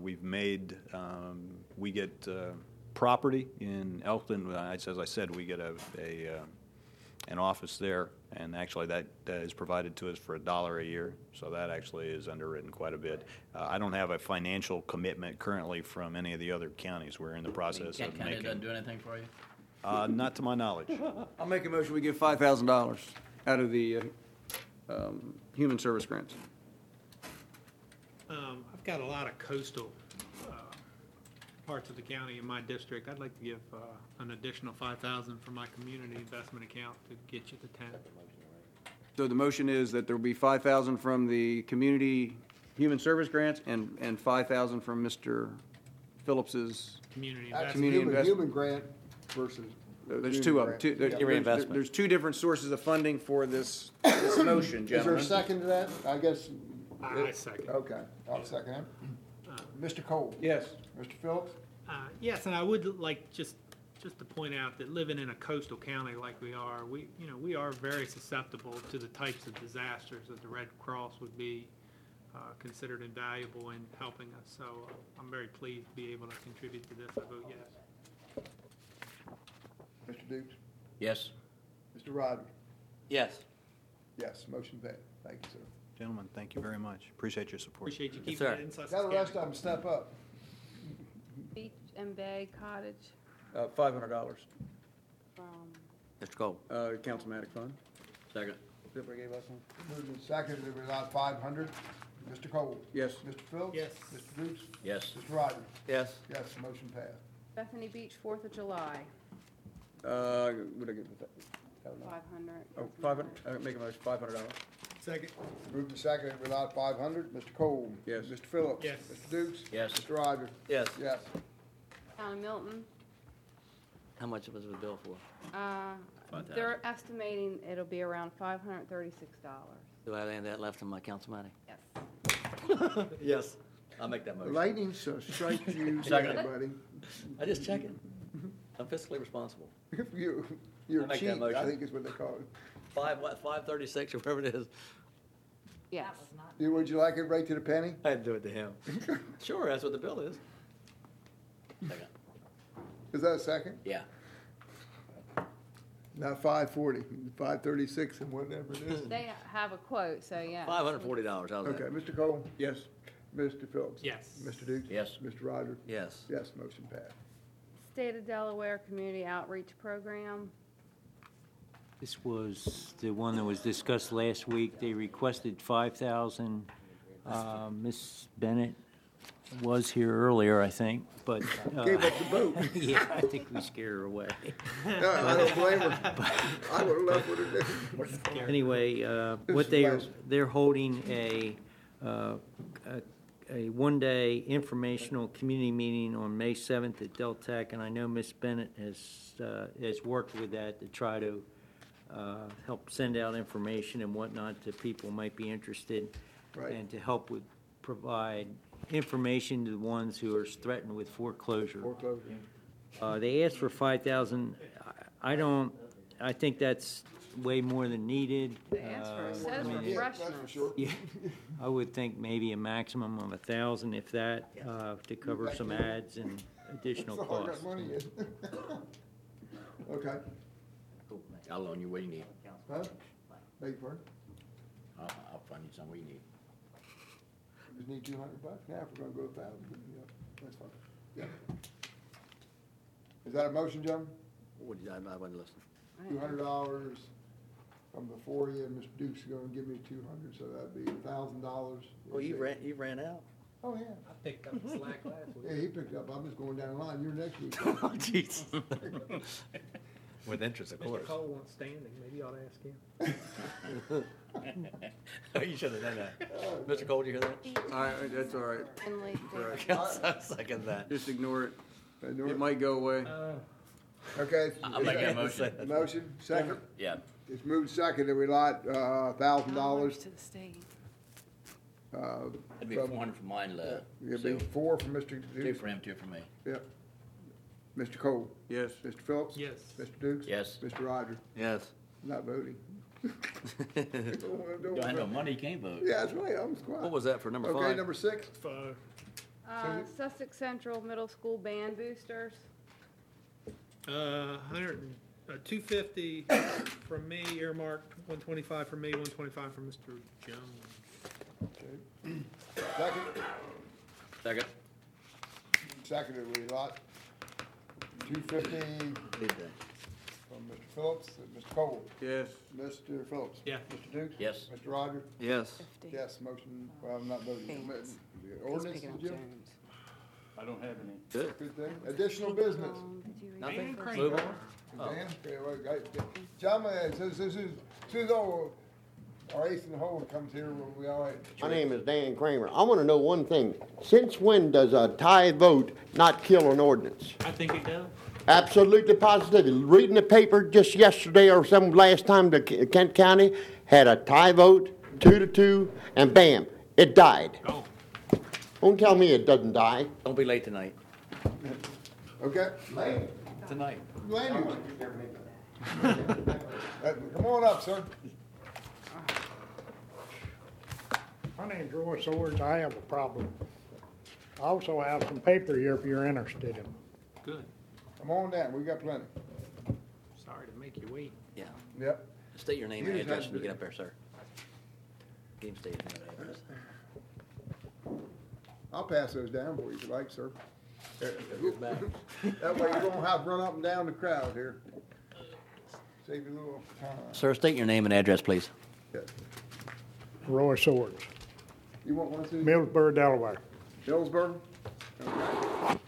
Speaker 11: We get property in Elkton. As I said, we get an office there, and actually that is provided to us for $1 a year, so that actually is underwritten quite a bit. I don't have a financial commitment currently from any of the other counties. We're in the process
Speaker 3: Kent
Speaker 11: of
Speaker 3: County
Speaker 11: making.
Speaker 3: doesn't do anything for you?
Speaker 11: Not to my knowledge.
Speaker 6: I'll make a motion. We give $5,000 out of the human service grants.
Speaker 9: I've got a lot of coastal parts of the county in my district. I'd like to give an additional 5,000 from my community investment account to get you to 10.
Speaker 6: So the motion is that there will be $5,000 from the community human service grants and $5,000 from Mr. Phillips's.
Speaker 9: Community
Speaker 2: Actually,
Speaker 9: investment.
Speaker 6: Community investment.
Speaker 2: human grant versus
Speaker 6: There's two of them.
Speaker 1: Reinvestment.
Speaker 6: There's two different sources of funding for this motion,
Speaker 2: Is there a
Speaker 6: gentlemen.
Speaker 2: second to that? I guess.
Speaker 9: I second.
Speaker 2: Okay, I'll second him. Mr. Cole?
Speaker 6: Yes.
Speaker 2: Mr. Phillips?
Speaker 9: Yes, and I would like just to point out that living in a coastal county like we are, we are very susceptible to the types of disasters that the Red Cross would be considered invaluable in helping us. So I'm very pleased to be able to contribute to this. I vote yes.
Speaker 2: Mr. Dukes?
Speaker 3: Yes.
Speaker 2: Mr. Ryder?
Speaker 1: Yes.
Speaker 2: Yes, motion passed. Thank you, sir.
Speaker 11: Gentlemen, thank you very much. Appreciate your support.
Speaker 9: Appreciate you
Speaker 1: Yes,
Speaker 9: keeping
Speaker 1: sir.
Speaker 9: it in Sussex
Speaker 2: Now the rest
Speaker 9: County.
Speaker 2: of them step up.
Speaker 10: Beach and Bay Cottage
Speaker 6: $500.
Speaker 10: from,
Speaker 1: Mr. Cole?
Speaker 6: Councilmatic fund.
Speaker 3: Second.
Speaker 6: That what I gave last time?
Speaker 2: Moved and seconded, we allowed 500. Mr. Cole?
Speaker 6: Yes.
Speaker 2: Mr. Phillips?
Speaker 9: Yes.
Speaker 2: Mr. Dukes?
Speaker 3: Yes.
Speaker 2: Mr. Ryder?
Speaker 1: Yes.
Speaker 2: Yes, motion passed.
Speaker 10: Bethany Beach, 4th of July,
Speaker 6: What I give with that?
Speaker 10: 500.
Speaker 6: Oh, 500, make a motion, $500.
Speaker 9: Second.
Speaker 2: Moved and seconded, we allowed 500. Mr. Cole?
Speaker 6: Yes.
Speaker 2: Mr. Phillips?
Speaker 9: Yes.
Speaker 2: Mr. Dukes?
Speaker 3: Yes.
Speaker 2: Mr. Ryder?
Speaker 1: Yes.
Speaker 2: Yes.
Speaker 10: Town of Milton,
Speaker 1: How much was the bill for?
Speaker 10: they're estimating it'll be around $536.
Speaker 1: Do I have any of that left in my council money?
Speaker 10: Yes.
Speaker 1: Yes. I'll make that motion.
Speaker 2: Lightning strike you,
Speaker 3: Second.
Speaker 2: buddy.
Speaker 1: I just check it. I'm fiscally responsible.
Speaker 2: You're
Speaker 1: I'll make that
Speaker 2: cheap, I
Speaker 1: motion.
Speaker 2: think is what they call it.
Speaker 1: 536 or whatever it is.
Speaker 10: Yes.
Speaker 2: Would you like it right to the penny?
Speaker 1: I had to do it to him. Sure, that's what the bill is.
Speaker 3: Second.
Speaker 2: Is that a second?
Speaker 3: Yeah.
Speaker 2: Not 540, 536 and whatever it is.
Speaker 10: They have a quote, so yeah.
Speaker 1: $540, how's that?
Speaker 2: Okay, Mr. Cole?
Speaker 6: Yes.
Speaker 2: Mr. Phillips?
Speaker 9: Yes.
Speaker 2: Mr. Dukes?
Speaker 3: Yes.
Speaker 2: Mr. Ryder?
Speaker 1: Yes.
Speaker 2: Yes, motion passed.
Speaker 10: State of Delaware Community Outreach Program,
Speaker 4: This was the one that was discussed last week. They requested 5,000. Ms. Bennett was here earlier, I think, but.
Speaker 2: Gave up the boat.
Speaker 4: Yeah, I think we scared her away.
Speaker 2: No, I don't blame her. I would have left with it.
Speaker 4: Anyway, what they're holding a one-day informational community meeting on May 7th at Deltec, and I know Ms. Bennett has worked with that to try to help send out information and whatnot to people who might be interested,
Speaker 2: Right.
Speaker 4: and to help with provide information to the ones who are threatened with foreclosure.
Speaker 2: Foreclosure.
Speaker 4: They asked for 5,000. I think that's way more than needed.
Speaker 10: they asked for, it says
Speaker 2: Yeah, that's for
Speaker 10: refreshments.
Speaker 2: sure.
Speaker 4: Yeah, I would think maybe a maximum of 1,000, if that, to cover some ads and additional
Speaker 2: That's all I
Speaker 4: costs.
Speaker 2: got money in. Okay.
Speaker 3: I'll loan you what you need.
Speaker 2: Huh? Beg your pardon?
Speaker 3: I'll find you some what you need.
Speaker 2: Just need $200. Now, if we're gonna go 1,000, yeah, that's fine. Yeah. Is that a motion, John?
Speaker 1: I wasn't listening.
Speaker 2: $200 from before you, Mr. Duke's gonna give me 200, so that'd be $1,000.
Speaker 1: Well, you ran out.
Speaker 2: Oh, yeah.
Speaker 9: I picked up the slack last week.
Speaker 2: Yeah, he picked up. I'm just going down the line. You're next week.
Speaker 1: Oh, jeez. With interest, of
Speaker 9: Mr.
Speaker 1: course.
Speaker 9: Cole wants standing, maybe you ought to ask him.
Speaker 1: Oh, you should have done that. Mr. Cole, did you hear that?
Speaker 6: That's all right.
Speaker 10: Finley State.
Speaker 1: I second that.
Speaker 6: Just ignore it. It might go away.
Speaker 2: Okay.
Speaker 3: I'll make that motion.
Speaker 2: Motion, second.
Speaker 3: Yeah.
Speaker 2: It's moved second that we allot $1,000.
Speaker 10: To the state.
Speaker 3: It'd be 400 for mine,
Speaker 2: It'll be 4 for Mr.
Speaker 3: Two
Speaker 2: Dukes.
Speaker 3: for him, two for me.
Speaker 2: Yep. Mr. Cole.
Speaker 6: Yes.
Speaker 2: Mr. Phillips.
Speaker 9: Yes.
Speaker 2: Mr. Dukes.
Speaker 3: Yes.
Speaker 2: Mr. Ryder.
Speaker 1: Yes.
Speaker 2: Not voting.
Speaker 3: Don't have no money, you can't vote.
Speaker 2: Yeah, that's right. I'm quiet.
Speaker 1: What was that for number 5?
Speaker 2: Okay, number 6.
Speaker 10: Sussex Central Middle School Band Boosters,
Speaker 9: 250 from me, earmarked, 125 from me, 125 from Mr. Jones.
Speaker 2: Okay. Second.
Speaker 3: Second.
Speaker 2: Seconded, we allot 250 from Mr. Phillips and Mr. Cole.
Speaker 6: Yes.
Speaker 2: Mr. Phillips.
Speaker 9: Yeah.
Speaker 2: Mr. Dukes.
Speaker 3: Yes.
Speaker 2: Mr. Ryder.
Speaker 1: Yes.
Speaker 10: 50.
Speaker 2: Yes, motion, well, I'm not voting.
Speaker 10: Thanks.
Speaker 2: The
Speaker 10: He's
Speaker 2: ordinance,
Speaker 10: picking up
Speaker 2: Jim?
Speaker 10: Jones.
Speaker 5: I don't have any.
Speaker 1: Good.
Speaker 2: Good thing. Additional business.
Speaker 10: Did you read
Speaker 1: Nothing?
Speaker 10: that?
Speaker 1: Move on.
Speaker 2: Dan? Okay, wait, John, Susan, our ace in the hole comes here, we all right.
Speaker 12: My name is Dan Kramer. I want to know one thing. Since when does a tie vote not kill an ordinance?
Speaker 9: I think it does.
Speaker 12: Absolutely positive. Reading the paper just yesterday or some last time, the Kent County had a tie vote, 2-2, and bam, it died.
Speaker 9: Oh,
Speaker 12: Don't tell me it doesn't die.
Speaker 1: Don't be late tonight.
Speaker 2: Okay?
Speaker 1: Tonight.
Speaker 2: Land use. Come on up, sir.
Speaker 13: My name's Roy Swords. I have a problem. I also have some paper here if you're interested in.
Speaker 9: good.
Speaker 2: Come on down, we got plenty.
Speaker 9: Sorry to make you wait.
Speaker 1: Yeah.
Speaker 2: Yep.
Speaker 1: State your name
Speaker 2: You
Speaker 1: and
Speaker 2: just
Speaker 1: address
Speaker 2: had
Speaker 1: when you
Speaker 2: to-
Speaker 1: get up there, sir. Give him state your name and address.
Speaker 2: I'll pass those down for you if you like, sir.
Speaker 1: Back.
Speaker 2: That way you don't have to run up and down the crowd here. Save you a little time.
Speaker 1: Sir, state your name and address, please.
Speaker 2: Yeah.
Speaker 13: Roy Swords,
Speaker 2: You want one, Susan?
Speaker 13: Millsboro, Delaware.
Speaker 2: Hillsborough? Okay.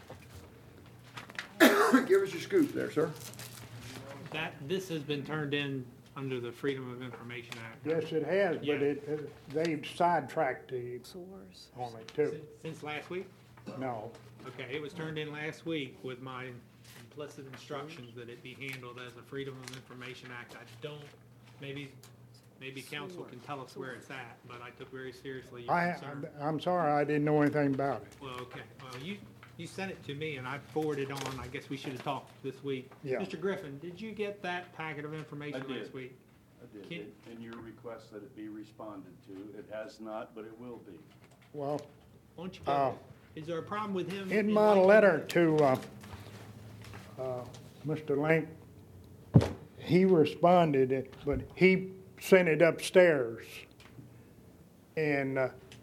Speaker 2: Give us your scoop there, sir.
Speaker 9: This has been turned in under the Freedom of Information Act.
Speaker 13: Yes, it has,
Speaker 9: Yeah.
Speaker 13: but they've sidetracked the on it too.
Speaker 9: Since last week?
Speaker 13: No,
Speaker 9: Okay, it was turned in last week with my implicit instructions that it be handled as a Freedom of Information Act. I don't, maybe council can tell us where it's at, but I took very seriously your concern.
Speaker 13: I'm sorry, I didn't know anything about it.
Speaker 9: Well, okay, well, you sent it to me and I forwarded on, I guess we should have talked this week.
Speaker 13: Yeah.
Speaker 9: Mr. Griffin, did you get that packet of information
Speaker 5: I did.
Speaker 9: last week?
Speaker 5: I did,
Speaker 9: Can-
Speaker 5: and your request that it be responded to. It has not, but it will be.
Speaker 13: Well,
Speaker 9: Why don't you go, is there a problem with him?
Speaker 13: in my letter to Mr. Link, he responded, but he sent it upstairs. And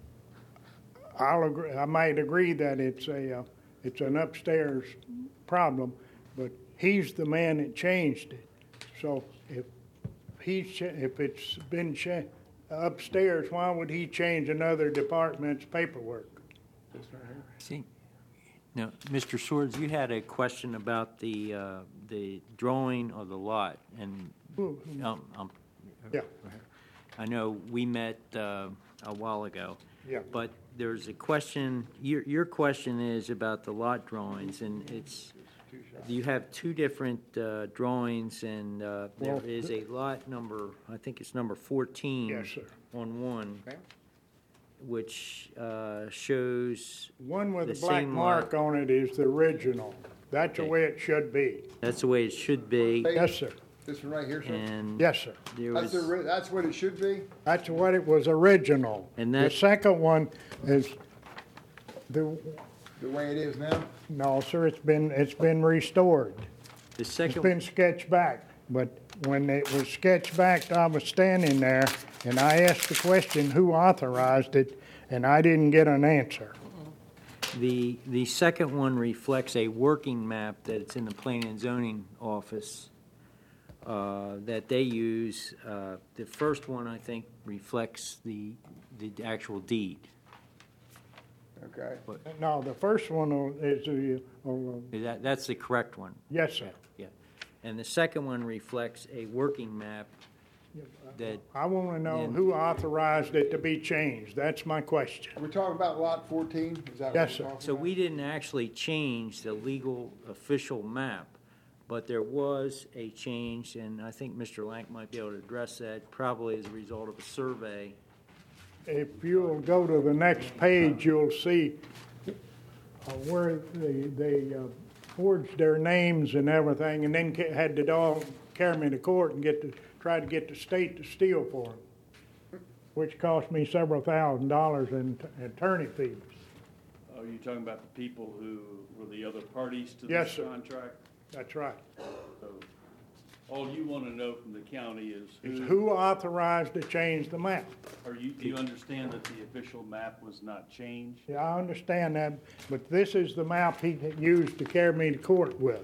Speaker 13: I'll agree, I might agree that it's an upstairs problem, but he's the man that changed it. So if it's been upstairs, why would he change another department's paperwork?
Speaker 4: See, now, Mr. Swords, you had a question about the drawing of the lot, and
Speaker 13: Yeah.
Speaker 4: I know we met a while ago.
Speaker 13: Yeah.
Speaker 4: But there's a question, your question is about the lot drawings, and you have two different drawings, and there
Speaker 13: Well,
Speaker 4: is a lot number, I think it's number 14.
Speaker 13: Yes, sir.
Speaker 4: On one, which shows.
Speaker 13: One with
Speaker 4: the
Speaker 13: a black
Speaker 4: same
Speaker 13: mark
Speaker 4: lot.
Speaker 13: on it is the original. That's the
Speaker 4: Okay.
Speaker 13: way it should be.
Speaker 4: That's the way it should be,
Speaker 13: Yes, sir.
Speaker 2: This one right here, sir?
Speaker 4: and.
Speaker 13: Yes, sir.
Speaker 4: There
Speaker 2: That's,
Speaker 4: was,
Speaker 2: that's what it should be?
Speaker 13: That's what it was original.
Speaker 4: And
Speaker 13: The
Speaker 4: that-
Speaker 13: second one is the,
Speaker 2: The way it is now?
Speaker 13: no, sir, it's been restored.
Speaker 4: the
Speaker 13: It's
Speaker 4: second.
Speaker 13: been sketched back, but when it was sketched back, I was standing there and I asked the question, who authorized it? And I didn't get an answer.
Speaker 4: The second one reflects a working map that's in the planning and zoning office that they use. The first one, I think, reflects the actual deed.
Speaker 2: Okay.
Speaker 13: No, the first one is
Speaker 4: That's the correct one.
Speaker 13: yes, sir.
Speaker 4: Yeah. And the second one reflects a working map that,
Speaker 13: I want to know
Speaker 4: And-
Speaker 13: who authorized it to be changed. That's my question.
Speaker 2: We're talking about lot 14? Is that what
Speaker 13: Yes,
Speaker 2: we're
Speaker 13: sir.
Speaker 2: talking
Speaker 4: so
Speaker 2: about?
Speaker 4: we didn't actually change the legal official map, but there was a change, and I think Mr. Lank might be able to address that, probably as a result of a survey.
Speaker 13: If you'll go to the next page, you'll see where they forged their names and everything, and then had to all carry me to court and try to get the state to steal for them, which cost me several $1,000s in attorney fees.
Speaker 5: Are you talking about the people who were the other parties to
Speaker 13: Yes,
Speaker 5: this
Speaker 13: sir.
Speaker 5: contract?
Speaker 13: That's right.
Speaker 5: So all you want to know from the county is
Speaker 13: It's
Speaker 5: who,
Speaker 13: who authorized to change the map.
Speaker 5: do you understand that the official map was not changed?
Speaker 13: Yeah, I understand that, but this is the map he used to carry me to court with.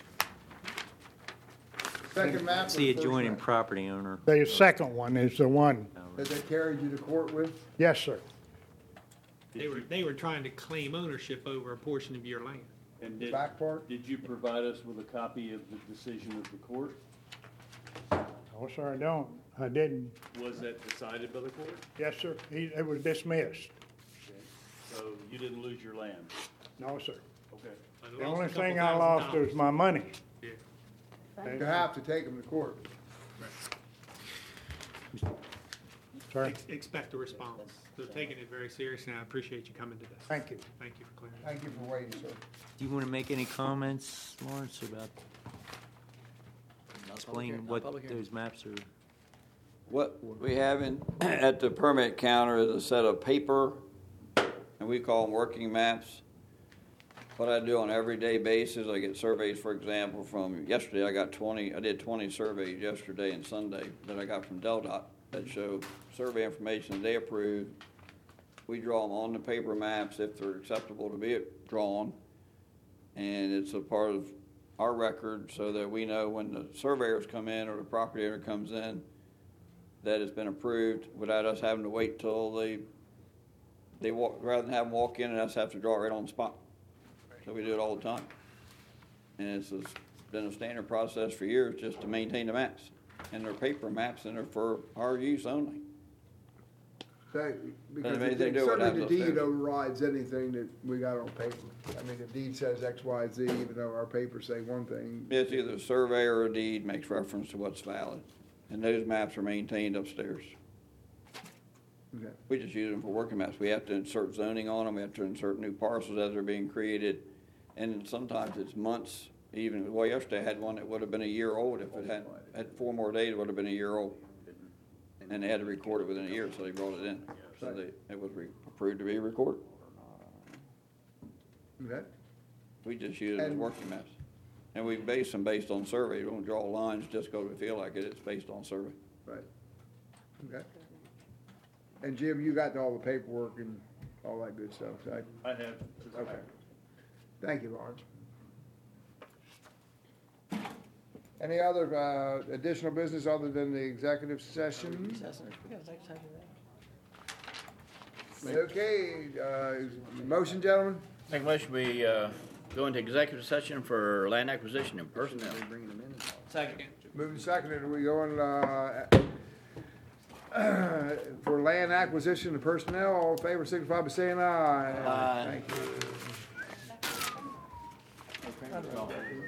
Speaker 2: Second map or
Speaker 4: It's the
Speaker 2: first
Speaker 4: adjoining
Speaker 2: map?
Speaker 4: property owner.
Speaker 13: The second one is the one.
Speaker 2: That they carried you to court with?
Speaker 13: Yes, sir.
Speaker 9: They were trying to claim ownership over a portion of your land.
Speaker 5: And
Speaker 2: The back part?
Speaker 5: did you provide us with a copy of the decision of the court?
Speaker 13: Oh, sir, I don't. I didn't.
Speaker 5: Was that decided by the court?
Speaker 13: Yes, sir. It was dismissed.
Speaker 5: Okay. So you didn't lose your land?
Speaker 13: No, sir.
Speaker 5: Okay.
Speaker 9: But we
Speaker 13: The
Speaker 9: lost
Speaker 13: only
Speaker 9: a couple
Speaker 13: thing I lost
Speaker 9: $1,000.
Speaker 13: was my money.
Speaker 9: Yeah.
Speaker 2: You have to take them to court.
Speaker 13: Sorry.
Speaker 9: Expect a response. They're taking it very seriously, and I appreciate you coming today.
Speaker 13: Thank you.
Speaker 9: Thank you for clearing it.
Speaker 2: Thank you for waiting, sir.
Speaker 4: Do you want to make any comments, Lawrence, about explain what those maps are?
Speaker 14: What we have at the permit counter is a set of paper, and we call them working maps. What I do on an everyday basis, I get surveys, for example, from yesterday. I did 20 surveys yesterday and Sunday that I got from DelDOT that show survey information that they approved. We draw them on the paper maps if they're acceptable to be drawn, and it's a part of our record so that we know when the surveyors come in or the property owner comes in that it's been approved without us having to wait till they walk, rather than have them walk in and us have to draw it right on the spot. So we do it all the time. And it's been a standard process for years just to maintain the maps. And they're paper maps and they're for our use only.
Speaker 2: Because
Speaker 14: anything to do with
Speaker 2: certainly the
Speaker 14: that
Speaker 2: deed
Speaker 14: upstairs.
Speaker 2: overrides anything that we got on paper. I mean, the deed says X, Y, Z, even though our papers say one thing.
Speaker 14: It's either a survey or a deed makes reference to what's valid. And those maps are maintained upstairs.
Speaker 2: Okay.
Speaker 14: We just use them for working maps. We have to insert zoning on them. We have to insert new parcels as they're being created. And sometimes it's months even. Well, yesterday I had one that would have been a year old. If it had 4 more days, it would have been a year old. And they had to record it within a year, so they brought it in. So it was approved to be recorded.
Speaker 2: Okay.
Speaker 14: We just use it as working maps. And we base them based on survey. We don't draw lines just because we feel like it. It's based on survey.
Speaker 2: Right. Okay. And Jim, you got all the paperwork and all that good stuff, right?
Speaker 5: I have.
Speaker 2: Okay. Thank you, Lawrence. Any other additional business other than the executive session? Okay, motion, gentlemen?
Speaker 3: Make a motion, we go into executive session for land acquisition and personnel.
Speaker 9: Second.
Speaker 2: Moving seconded, we go for land acquisition and personnel. All in favor, signify by saying aye.
Speaker 3: Aye.
Speaker 2: Thank you.